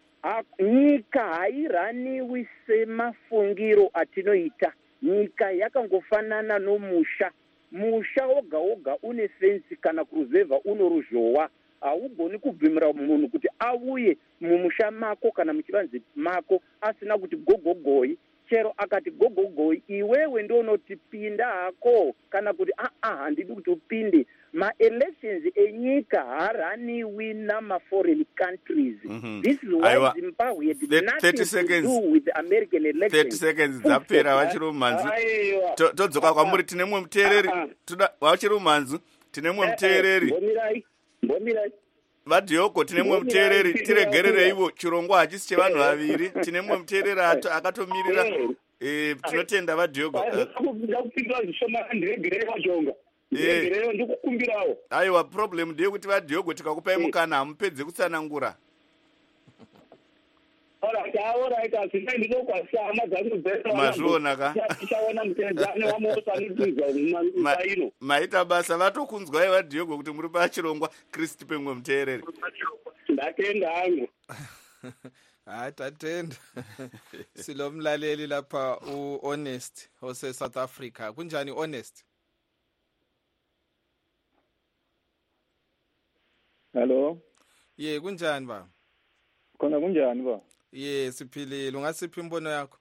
Speaker 7: nyika hairaniwi semafungiro atinoita. Nyika yakangofanana nomusha. Musha woga woga une fensi kana kuruzevha uno ruzhowa. Haugoni kubvimira munhu kuti auye mumusha mako kana muchivanze mako asina kuti gogogoi. Chero akati gogogoi iwewe ndio unoti pinda hako kana kuti ah ah handidi kuti upinde. Ma-elections enyika haraniwi nama-foreign countries. Mm-hmm. This is why Aiwa. Zimbabwe had Th- nothing seconds. to do with the American elections.
Speaker 2: thirty seconds dzapera vaChirumanzi. Todzoka kwamuri tine mumwe muteereri. vaChirumanzi tine mumwe muteereri.
Speaker 6: Mbomirai. Mbomirai.
Speaker 2: vaDiogo tine mumwe muteereri. Tiregerere ivo chirongwa hachisi chevanhu vaviri. Tine mumwe muteereri akatomirira. Eh, tinotenda vaDiogo.
Speaker 6: Ndakupindura zvishoma ndiregerere vajonga. Ndiro ndikukumbirawo.
Speaker 2: Aiwa, problem ndeyekuti vaDiogo tikakupai mukana hamupedze kutsanangura.
Speaker 6: Alright, alright, asina ndinokwasa hama dzangu dzese.
Speaker 2: Mazviona ka?
Speaker 6: Tichaona mutedzane wamosanidza mumaino.
Speaker 2: Maita basa vatokunzwai vaDiogo kuti muri pachirongwa. Kristi pemwe muteereri.
Speaker 6: Ndatenda hangu.
Speaker 1: Hayi tatenda. Silomlaleli lapha uHonest ose South Africa. Kunjani Honest?
Speaker 8: Hello.
Speaker 1: Ye kunjani ba?
Speaker 8: Khona kunjani ba?
Speaker 1: Ye siphilile, ungasiphi imbono yakho?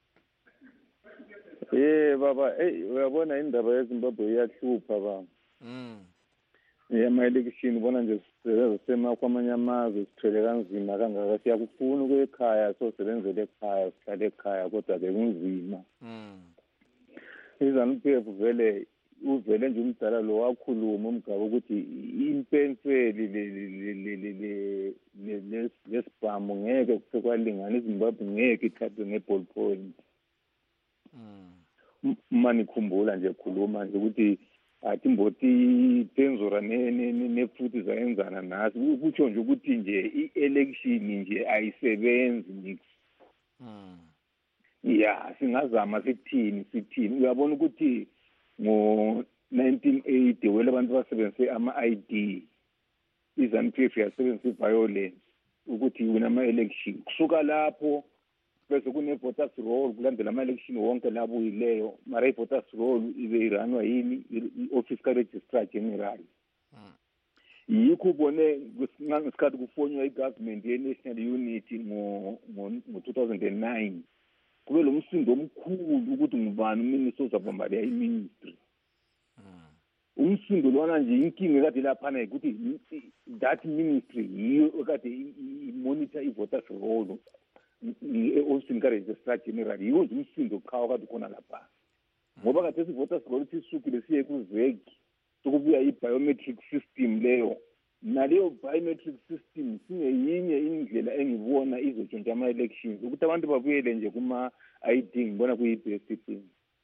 Speaker 8: Eh baba, hey uyabona indaba yeZimbabwe iyahlupha ba.
Speaker 1: Mm.
Speaker 8: Yeah, my election ubona nje sisema kwamanye amazwe sithele kanzima kangaka siyakufuna ukwekhaya so sebenzele ekhaya sihlale ekhaya kodwa ke kunzima.
Speaker 1: Mm.
Speaker 8: iZANU-P F vele uvele nje umdala lo wakhuluma umgaba ukuthi impenseli lesibhamu ngeke kusekwalingana iZimbabwe ngeke ithathwe nge-ball point. Uma nikhumbula nje khuluma nje ukuthi athi mboti tenzora nefuthi zayenzana nasi kutsho nje ukuthi nje i-election nje ayisebenzi nix. Ya singazama sithini sithini uyabona ukuthi ngo nineteen eighty wele abantu basebenzise ama-I D i-ZANU P F yasebenzisa i-violence ukuthi wina ama-election kusuka lapho bese kune-voters roll kulandela ama-election wonke labuyileyo mara i-voters roll ibe iranwa yini i-office ka-registrar general. Yikho ubone ngesikhathi kufonywa i-government ye-national unity ngo-two thousand nine kube lo msindo omkhulu ukuthi ngubani uminister ozabamba leya i-ministry. Umsindo lwana nje inkinga ekade laphana ukuthi that ministry yiyo ekade i-monitor i-voters roll e-ofisini ka-registrar general yiwo nje umsindo qhawe kade khona lapha ngoba kade i-voters roll sisukile siye kuzeki sokubuya i-biometric system leyo naleyo biometric system singeyinye indlela engibona izotshontsha ama-elections ukuthi abantu babuyele nje kuma-I D ngibona kuyi-best thing.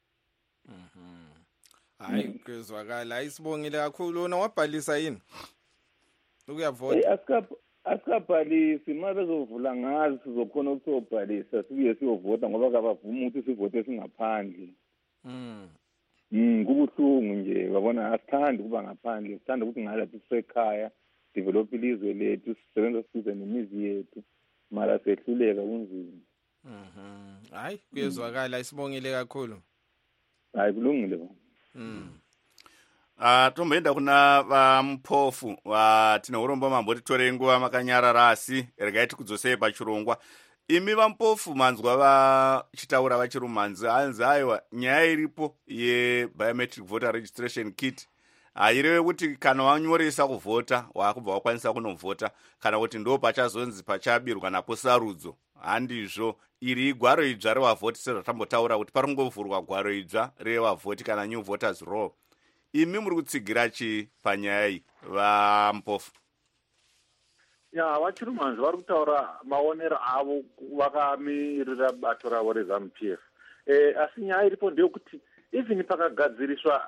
Speaker 1: Hayi kuzwakala ayisibongile kakhulu wona wabhalisa yini ukuyavota?
Speaker 8: Asikabhalisi uma bezovula ngazi sizokhona ukuthi sobhalisa sibuye siyovota ngoba kabavuma ukuthi sivote singaphandle. Mm kubuhlungu nje babona asithandi kuba ngaphandle sithanda ukuthi ngalathi sisekhaya develop ilizwe lethu sisebenza size nemizi yethu mara sehluleka kunzima.
Speaker 1: Mhm hayi kuyezwakala isibongile kakhulu.
Speaker 8: Hayi kulungile.
Speaker 1: Mm.
Speaker 2: Ah tomboenda kuna vaMpofu watina urombo mambo titore nguva makanyarara asi regaiti kudzosei pachirongwa. Imi vaMpofu manzwa vachitaura vachirumanzi hanzi aiwa nyaya iripo ye-biometric voter registration kit haireve kuti kana wanyoresa kuvhota wakubva wakwanisa kunovhota kana kuti ndo pachazonzi pachabirwa napo sarudzo handizvo iri igwaro idzva revavhoti sezvatambotaura kuti pari kungovhurwa gwaro idzva revavhoti kana new voters roll. Imi muri kutsigira chi panyaya iyi vaMpofu?
Speaker 3: Ya vachirumanzi vari kutaura maonero avo vakamirira bato ravo reZANU P F. Eh, asi nyaya iripo ndeyekuti even pakagadziriswa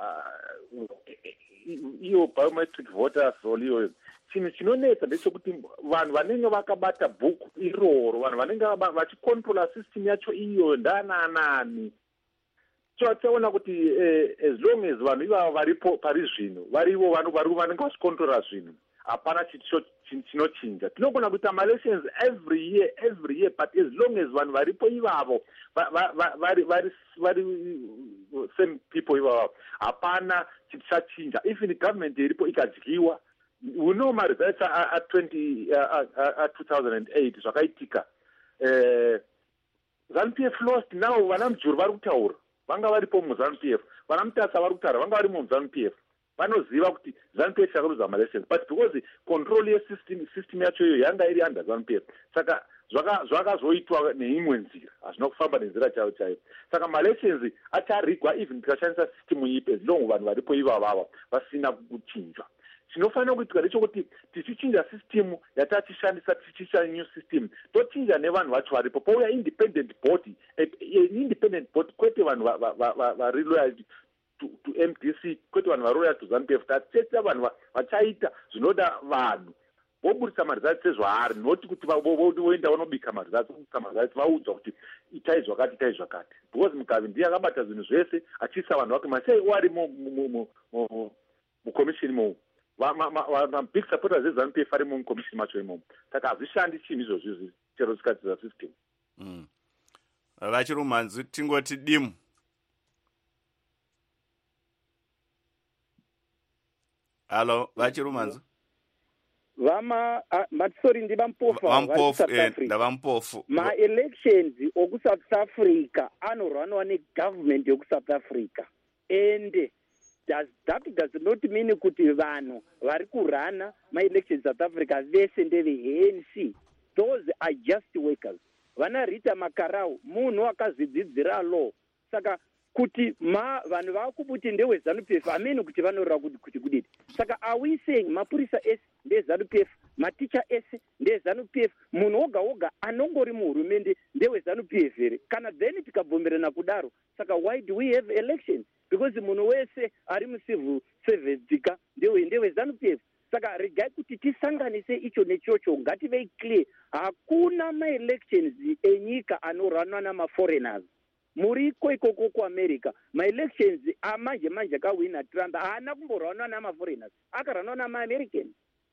Speaker 3: iyo biometric voters roll iyoyo chinhu chinonetsa ndechekuti vanhu vanenge vakabata bhuku iroro vanhu vanenge vachicontrola system yacho iyoyo ndaanani taona kuti as long as vanhu ivava varipo pari zvino varivo vanhu vanenge vachicontrola zvinhu hapana chinochinja. Tinogona kuita ma-elections every year every year but as long as vanhu varipo ivavo vari same people ivavo hapana chichachinja. Even government iripo ikadyiwa we know ma-results at two thousand eight zvakaitika ZANU P F lost. Now vana mujuru vari kutaura vanga varipo muZANU P F vana mutasa vari kutaura vanga varimo muZANU P F vanoziva kuti ZANU P F yakaluza ma-elections but because control yesystem system yacho iyo yanga iri under ZANU P F saka zvakazoitwa neimwe nzira hazvina kufamba nenzira chaiyo chaiyo saka ma-elections acharigwa even tikashandisa system ipi as long vanhu varipo ivavava vasina kuchinjwa. Chinofanira kuitika ndechekuti tichichinja system yatatishandisa tichisha new system tochinja nevanhu vacho varipo pouya independent body independent body kwete vanhu vari loyal to M D C kwete vanhu vari loyal to ZANU P F tatsetsa vanhu vachaita zvinoda vanhu voburisa marizatsi sezvaari noti kuti voenda vanobika marizatsi kubika marizatsi vaudzwa kuti itai zvakati itai zvakati because Mugabe ndiye akabata zvinhu zvese achiisa vanhu vake masei wari mukomishini mo big supporters eZANU P F ari mukomishini macho imomo saka hazvishandi chinhu izvozvi chero zvikadzidza system.
Speaker 2: Vachirumanzi tingoti dimu. Halo vachirumanzi
Speaker 7: vama matsori ndi vaMpofu
Speaker 2: vaMpofu ndavampofu
Speaker 7: ma-elections oku-South Africa anorwanwa ne-government yoku-South Africa and does that does not mean kuti vanhu vari kurana ma-elections South Africa vese ndeve-A N C. Those are just workers. Vana Rita Makarau munhu akazvidzidzira law saka kuti ma vanhu vakubuti ndewe ZANU-P F amene kuti vanorora kuti kuti kuditi. Saka are we saying mapurisa ese nde ZANU-P F, maticha ese nde ZANU-P F, munhu woga woga anongori muhurumende ndewe ZANU-P F here? Kana then tikabvumirana kudaro, saka why do we have elections? Because munhu wese ari mucivil service tika ndewe ndewe ZANU-P F. Saka regai kuti tisanganise icho nechocho, ngativei clear, hakuna ma-elections enyika anoranwa nama-foreigners. Muriko ikoko ku America, ma-elections amanje manje akawina Trump haana kumboranwa nama-foreigners, akaranwa nama-Americans.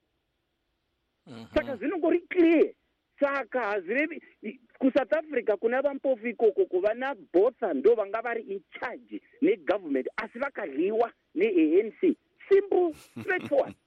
Speaker 7: Mm-hmm. Saka zvinongori clear. Saka hazirevi ku-South Africa kuna vampofu ikoko kuva nabotsa ndo vanga vari in charge ne-government asi vakarhiwa ne-A N C. Simple, straightforward.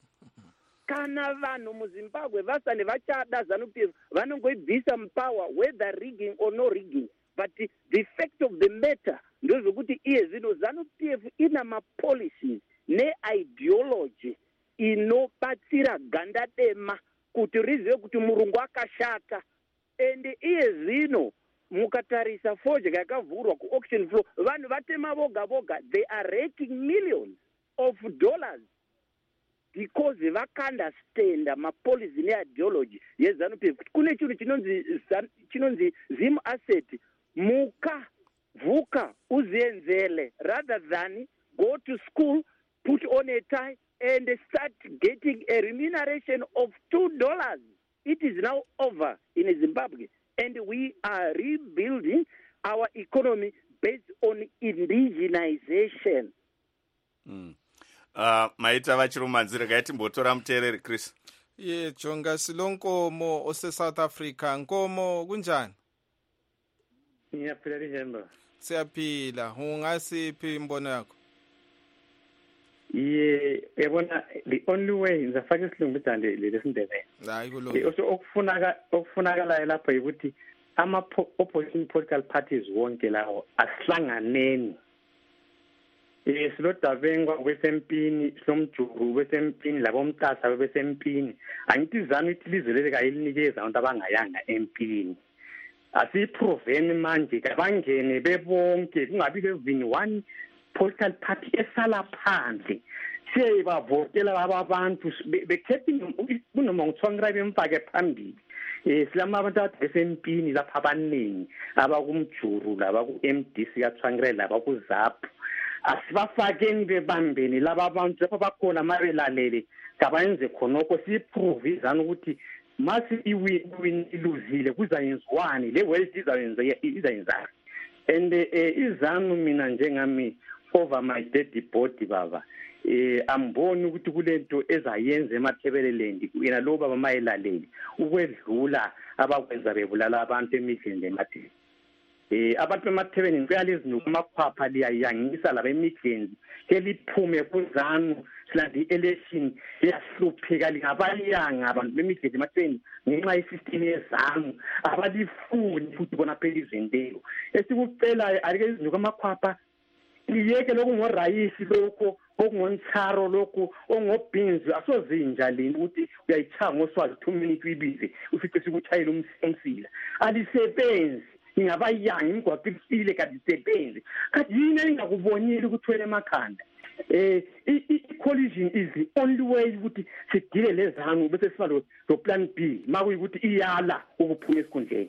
Speaker 7: Kana vanhu muZimbabwe vasane vachada ZANU-P F vanongoibvisa mupower whether rigging or no rigging, but the, the fact of the matter ndozvokuti iye zvino ZANU-P F ina mapolicies ne-ideology inobatsira ganda dema kuti rizive kuti murungu akashata, ende iye zvino mukatarisa fodya yakavhurwa ku-auction floor vanhu vatema voga voga, they are raking millions of dollars because vaka-understanda mapolicy ne-ideology yeZANU-P F. Kune chinhu chinonzi chinonzi Zim asset, muka vuka uzienzele rather than go to school, put on a tie and start getting a remuneration of two dollars. It is now over in Zimbabwe, and we are rebuilding our economy based on indigenization.
Speaker 2: Mm. Uh, maita vachirumanzira gaiti mbotora muteereri Chris.
Speaker 1: Ye Jonga Silonkomo ose South Africa, Nkomo kunjani?
Speaker 9: Ngiyaphila njemba.
Speaker 1: Siyaphila, ungasiphi imbono yakho?
Speaker 9: Ye yabona the only way ngizafaka isilungu bithande lesindebele.
Speaker 1: Hayi kulona.
Speaker 9: Also okufunaka okufunakala lapha ukuthi ama opposition political parties wonke lawo asihlanganeni. Eh silodavengwa kwesempini somjuru kwesempini labomtasa kwesempini, angithi izanu itilizele kayinikeza abantu abangayanga empini. Asiproveni manje kabangene bebonke kungabi kevini one political party esala phandle siyabavotela abantu bekhethe kunoma ngithwangira bemfake phambili. Eh silama abantu abesempini lapha abaningi abakumjuru laba ku M D C kathwangire laba ku ZAP, asibafakeni bebambeni laba abantu lapha bakhona mabelalele kabayenze khonoko siprove izana ukuthi masi iwin iluzile kuzayenziwani le wealth izayenza izayenza. And izanu mina njengami over my dead body baba eh amboni ukuthi kulento ezayenza emathebeleland yena lo baba mayelaleli ukwedlula abakwenza bebulala abantu emidleni emathebeni. Eh abantu emathebeni kuyalezi nokumakhwapha liyayangisa laba emidleni keliphume kuzanu silandi election yahlupheka lingabayanga abantu bemidleni emathebeni ngenxa ye-system yezanu abalifuni futhi bona phela izindelo esikucela alike izinto kwamakhwapha liyeke lokungorayisi lokho okungoncharo lokho ongobhinzi asozinja lini ukuthi uyayichanga ngoswazi two minutes uyibize ufice sikuchayela umsila alisebenzi ingabayanga imigwaqo ifile kanti isebenzi kanti yini engakubonile ukuthwele emakhanda. Eh i-collision is the only way ukuthi sidile lezanu bese siba lo plan B makuyikuthi iyala ukuphuma esikhundleni.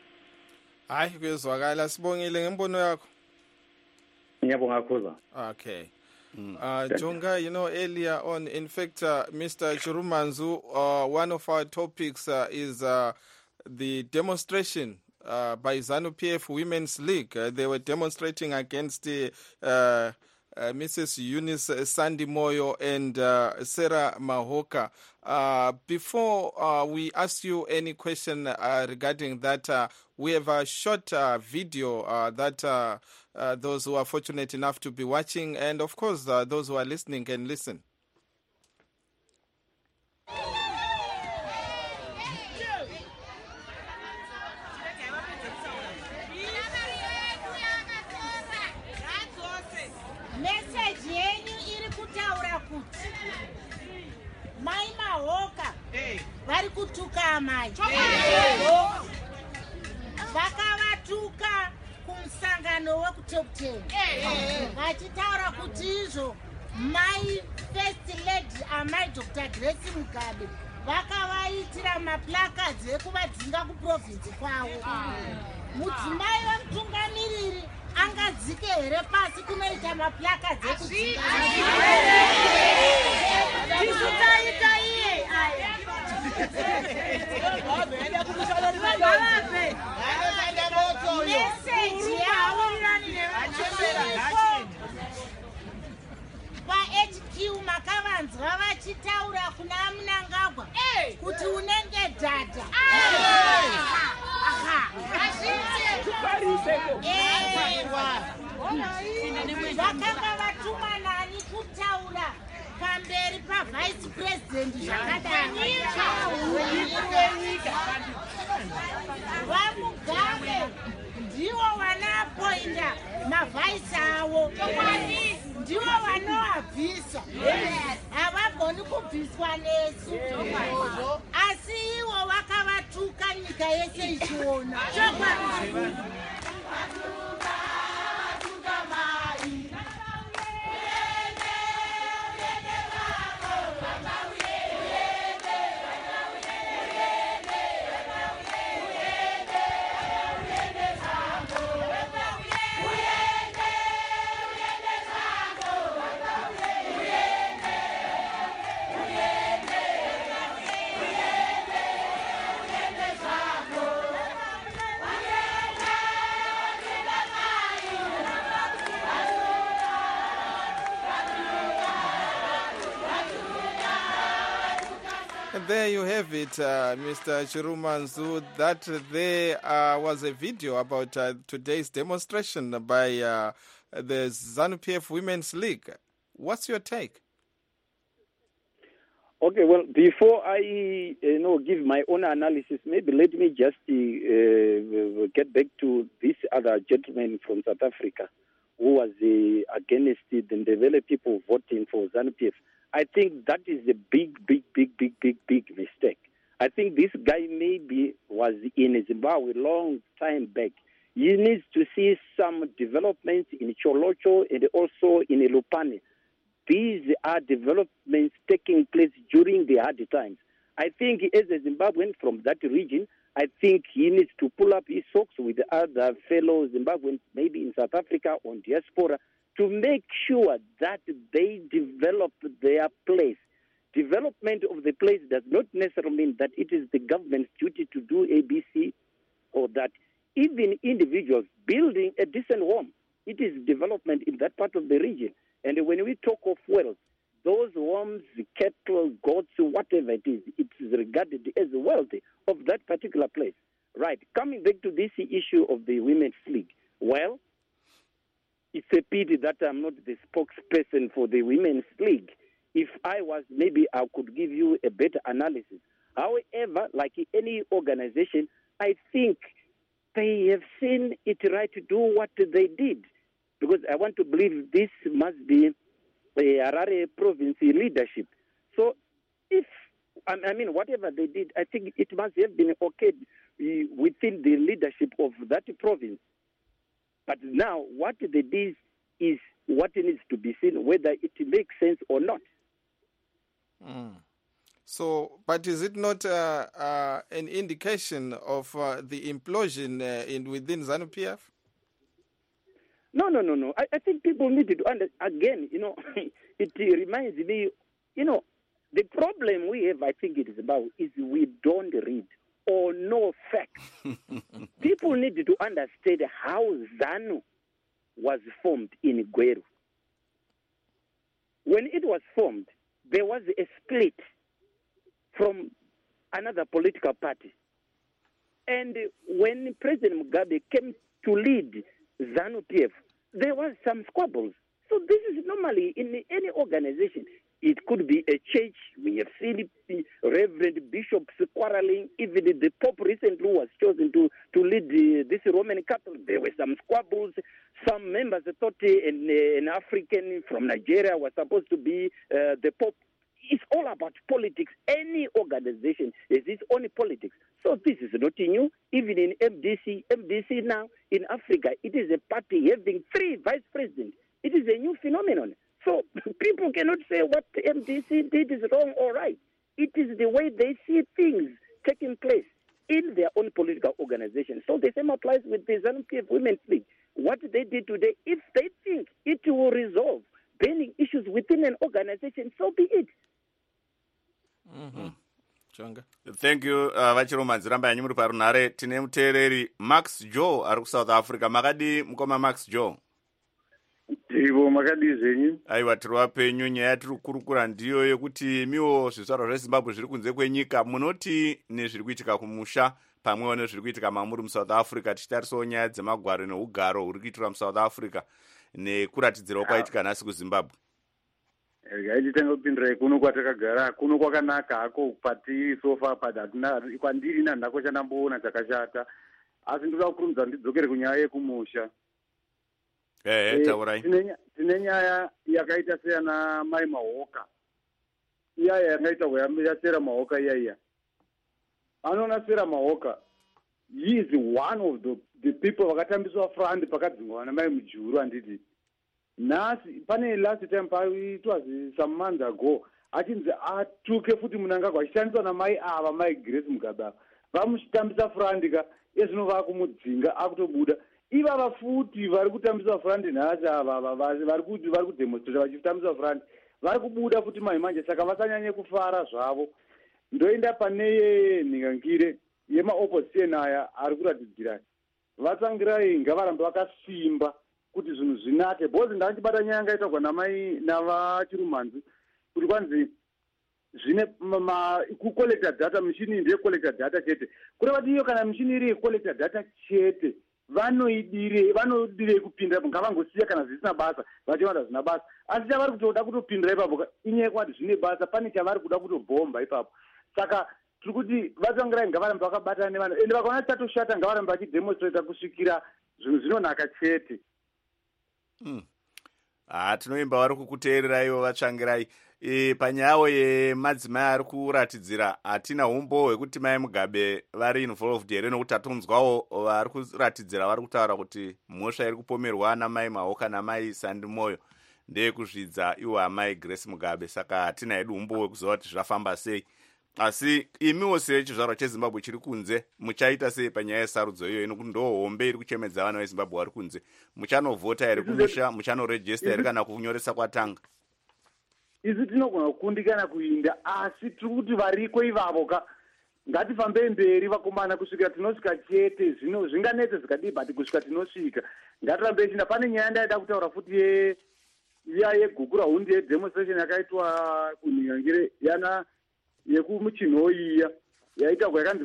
Speaker 1: Hayi kuyezwakala, sibongile ngembono yakho.
Speaker 9: Ngiyabonga kakhulu.
Speaker 1: Okay. Mm. Uh, Jonga, you know, earlier on, in fact, uh, Mister Chirumanzu, uh, one of our topics uh, is uh, the demonstration uh, by ZANU-P F Women's League. Uh, they were demonstrating against the uh, uh, Missus Eunice Sandy Moyo and uh, Sarah Mahoka. Uh, before uh, we ask you any question uh, regarding that, uh, we have a short uh, video uh, that uh, uh, those who are fortunate enough to be watching, and of course uh, those who are listening can listen.
Speaker 10: Mai Mahoka vari kutuka mai vakavatuka kumusangano muungano wekutokuteni vachitaura kuti izvo mai first lady amai Doctor Grace Mugabe vakavaitira maplakadzi ekuvadzinga kuprovinsi kwavo. Mudzimai wemutungamiriri angadzike here pasi kunoita maplakadzi ekudzinga? Tisitaita iye aya. Meseji yavo pa-H Q makavanzwa vachitaura kuna Mnangagwa kuti unenge dhadha. Vakanga vatuma nani kutaura pamberi pavice president zvakadaro. VaMugabe ndivo vanapoinda mavhaisi avo, ndivo vanovabvisa. Havagoni kubviswa nesu, asi ivo vakavatuka nyika yese ichiona.
Speaker 1: There you have it, uh, Mister Chiruma Nzu. That there uh, was a video about uh, today's demonstration by uh, the ZANU-P F Women's League. What's your take?
Speaker 5: Okay, well, before I you know give my own analysis, maybe let me just uh, get back to this other gentleman from South Africa who was uh, against the Ndebele people voting for ZANU-P F. I think that is a big, big, big, big, big, big mistake. I think this guy maybe was in Zimbabwe a long time back. He needs to see some developments in Cholocho and also in Lupane. These are developments taking place during the hard times. I think as a Zimbabwean from that region, I think he needs to pull up his socks with other fellow Zimbabweans, maybe in South Africa or diaspora, to make sure that they develop their place. Development of the place does not necessarily mean that it is the government's duty to do A B C or that. Even individuals building a decent home, it is development in that part of the region. And when we talk of wealth, those homes, cattle, goats, whatever it is, it is regarded as wealth of that particular place. Right. Coming back to this issue of the Women's League. Well, it's a pity that I'm not the spokesperson for the Women's League. If I was, maybe I could give you a better analysis. However, like any organization, I think they have seen it right to do what they did. Because I want to believe this must be a Harare province leadership. So if, I mean, whatever they did, I think it must have been okay within the leadership of that province. But now, what they did is what needs to be seen, whether it makes sense or not.
Speaker 1: Mm. So, but is it not uh, uh, an indication of uh, the implosion uh, in within ZANU-P F?
Speaker 5: No, no, no, no. I, I think people need to understand. Again, you know, it reminds me, you know, the problem we have, I think it is about, is we don't read or know facts. People need to understand how ZANU was formed in Gweru. When it was formed, there was a split from another political party. And when President Mugabe came to lead ZANU-P F, there was some squabbles. So this is normally in any organization. It could be a church. We have seen Reverend bishops quarreling. Even the Pope recently was chosen to, to lead the, this Roman Catholic. There were some squabbles. Some members thought an, an African from Nigeria was supposed to be uh, the Pope.
Speaker 7: it's all about politics. Any organization has its own politics. So this is not new. Even in M D C, M D C now in Africa, it is a party having three vice presidents. It is a new phenomenon. So people cannot say what the M D C did is wrong or right. It is the way they see things taking place in their own political organization. So the same applies with the ZANU-P F Women's League. What they did today, if they think it will resolve burning issues within an organization, so be it.
Speaker 1: Mm-hmm. Chonga.
Speaker 2: Thank you uh, vachiromanzi ramba yanyu muri parunhare. Tine muteereri Max Joe ari kuSouth Africa. Makadi mukoma Max Joe?
Speaker 11: Ivo makadi zvenyu?
Speaker 2: Aiwa, tiri wapenyu. Nyaya yatiri kukurukura ndiyo yekuti miwo zvizvarwa zveZimbabwe zviri kunze kwenyika. Munoti nezviri kuitika kumusha pamwewo nezviri kuitika mamuri muSouth Africa, tichitarisawo nyaya dzemagwaro neugaro huri kuitirwa muSouth Africa nekuratidzirawo kwaitika nhasi kuZimbabwe.
Speaker 11: Gaititanga kupindirai kuno kwatakagara kuno kwakanaka hako patiri sofa pada kwandiri nandako chandamboona chakashata asi ndoda kukurumidza ndidzokere kunyaya yekumusha.
Speaker 2: Eh, taurai.
Speaker 11: Tine nyaya yakaita seyana Mai Mahoka. Iyaya yakaita yasera Mahoka iyaya. Anona Sera Mahoka, he is one of the, the people vakatambiswa front pakadzingwa naMai Mujuru anditi. Nasi pane last time it was some months ago achinzi atuke futi Mnangagwa achishandiswa namai ava Mai Grace Mugabe vamuchitambisa frandika ezvinova kumudzinga akutobuda ivava futi vari kutambiswa frandi nhasi ava vari kudemonstrata vachitambiswa frandi vari kubuda futi mai manje saka vasanyanye kufara zvavo. Ndoenda pane nhingangire yemaopposition aya ari kuratidzira vatsangirai ngavarambe vakasimba kuti zvinhu zvinake bhozi ndachibata nyaya ngaitagwa namai navachirumanzi kuti kwanzi zvine kucollecta data mishini ndeye collecta data chete kureva kuti iyo kana mishini iri yecollecta data chete vanoidire vanodirei kupindira ngavangosiya kana zvisina basa vachivanda zvina basa asi chavari kutoda kutopindira ipapo inyaya kwati zvine basa pane chavari kuda kutobhomba ipapo saka tiri kuti vatsangirai ngavarambe vakabatana nevanhu ende vakaona chatoshata ngavarambe vachidemonstrata kusvikira zvinhu zvinonaka chete.
Speaker 2: Hmm. Ah, tinoimba vari kukuteerera ivo vatsvangirai. E, panyawo yemadzimai ari kuratidzira hatina umbo hwekuti Mai Mugabe vari involved here nokuti tatonzwawo vari kuratidzira vari kutaura kuti mhosva iri kupomerwa naMai Mahoka naMai Sandimoyo ndeyekuzvidza iwo haMai Grace Mugabe, saka hatina hedu umbo hwekuziva kuti zvafamba sei. Asi imiwo sechizvarwa cheZimbabwe chiri kunze muchaita sei panyaya yesarudzo iyoyo nokuti ndo hombe iri kuchemedza vana veZimbabwe vari kunze? Muchanovhota here kumusha? Muchanorejista here kana kunyoresa kwatanga?
Speaker 11: Isu tinogona kukundikana kuinda asi tiri kuti variko ivavo ka ngatifambei mberi vakomana kusvikira tinosvika chete zvino zvinganetse zvikadii bhati kusvika tinosvika ngatirambei chinda. Pane nyaya ndaida kutaura futi ye iya yegukura hundi yedemonstration yakaitwa kunhingangire yana yekumuchinhoiya yaitagwa yakanzi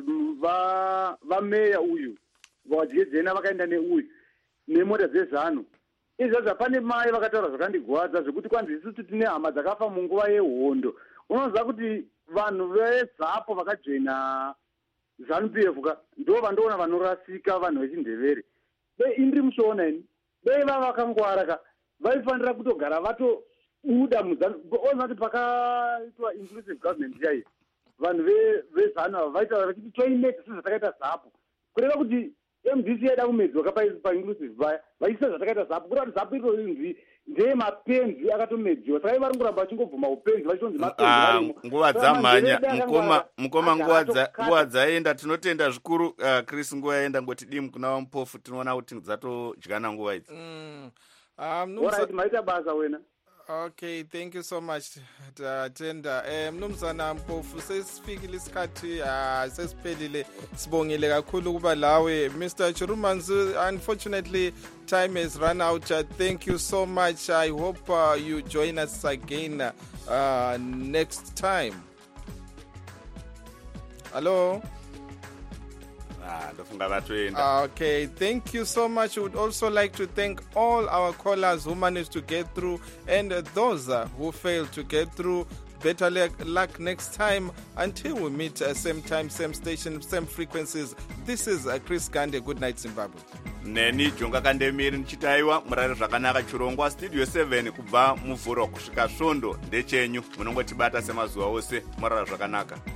Speaker 11: vameya uyu vadyedzena vakaenda neuyu nemota dzezano izvozva. Pane mai vakataura zvakandigwadza zvekuti kwanzi isusu tine hama dzakafa munguva yehondo. Unoziva kuti vanhu vezapo vakajoina ZANU-P F ka ndo vandoona vanorasika vanhu vechindevere be indiri mushoona ini be vava vakangwara ka vaifanira kutogara vatobuda muZANU-Oziva kuti pakaitwa inclusive government chaiyo vanhu vezanu ava vaitaura vachiti toimedza sezvatakaita zapo kureva kuti M D C yaida kumedzwa painclusive vaya vachiisa zvatakaita zapo kureva kuti zapo itoinzi ndeye mapenzi akatomedziwa saka ivari kuramba vachingobvuma upenzi vachitonzi mapenzi
Speaker 2: nguva dzamhanya mukoma nguva dzaenda tinotenda zvikuru. uh, Chris nguva yaenda ngoti dimu kuna Vamupofu tinoona kuti dzatodyana nguva idzi.
Speaker 1: Mm. Um,
Speaker 11: Alright, maita basa wena.
Speaker 1: Okay, thank you so much Tenda. Um, Mnumzana Mpofu sesifikile isikhathi uh, sesiphelile sibongile kakhulu kuba lawe Mister Chirumanzi. Unfortunately time has run out. Uh, thank you so much. I hope uh, you join us again uh, next time. Hello. Okay, thank you so much. We would also like to thank all our callers who managed to get through and those uh, who failed to get through. Better luck next time. Until we meet uh, same time, same station, same frequencies. This is uh, Chris Gande. Good night, Zimbabwe.
Speaker 2: neni Jonga Kandemiri nichitaiwa murari zvakanaka chirongwa studio seven kubva muvhuro kusvika svondo ndechenyu munongotibata semazuva ose murari zvakanaka.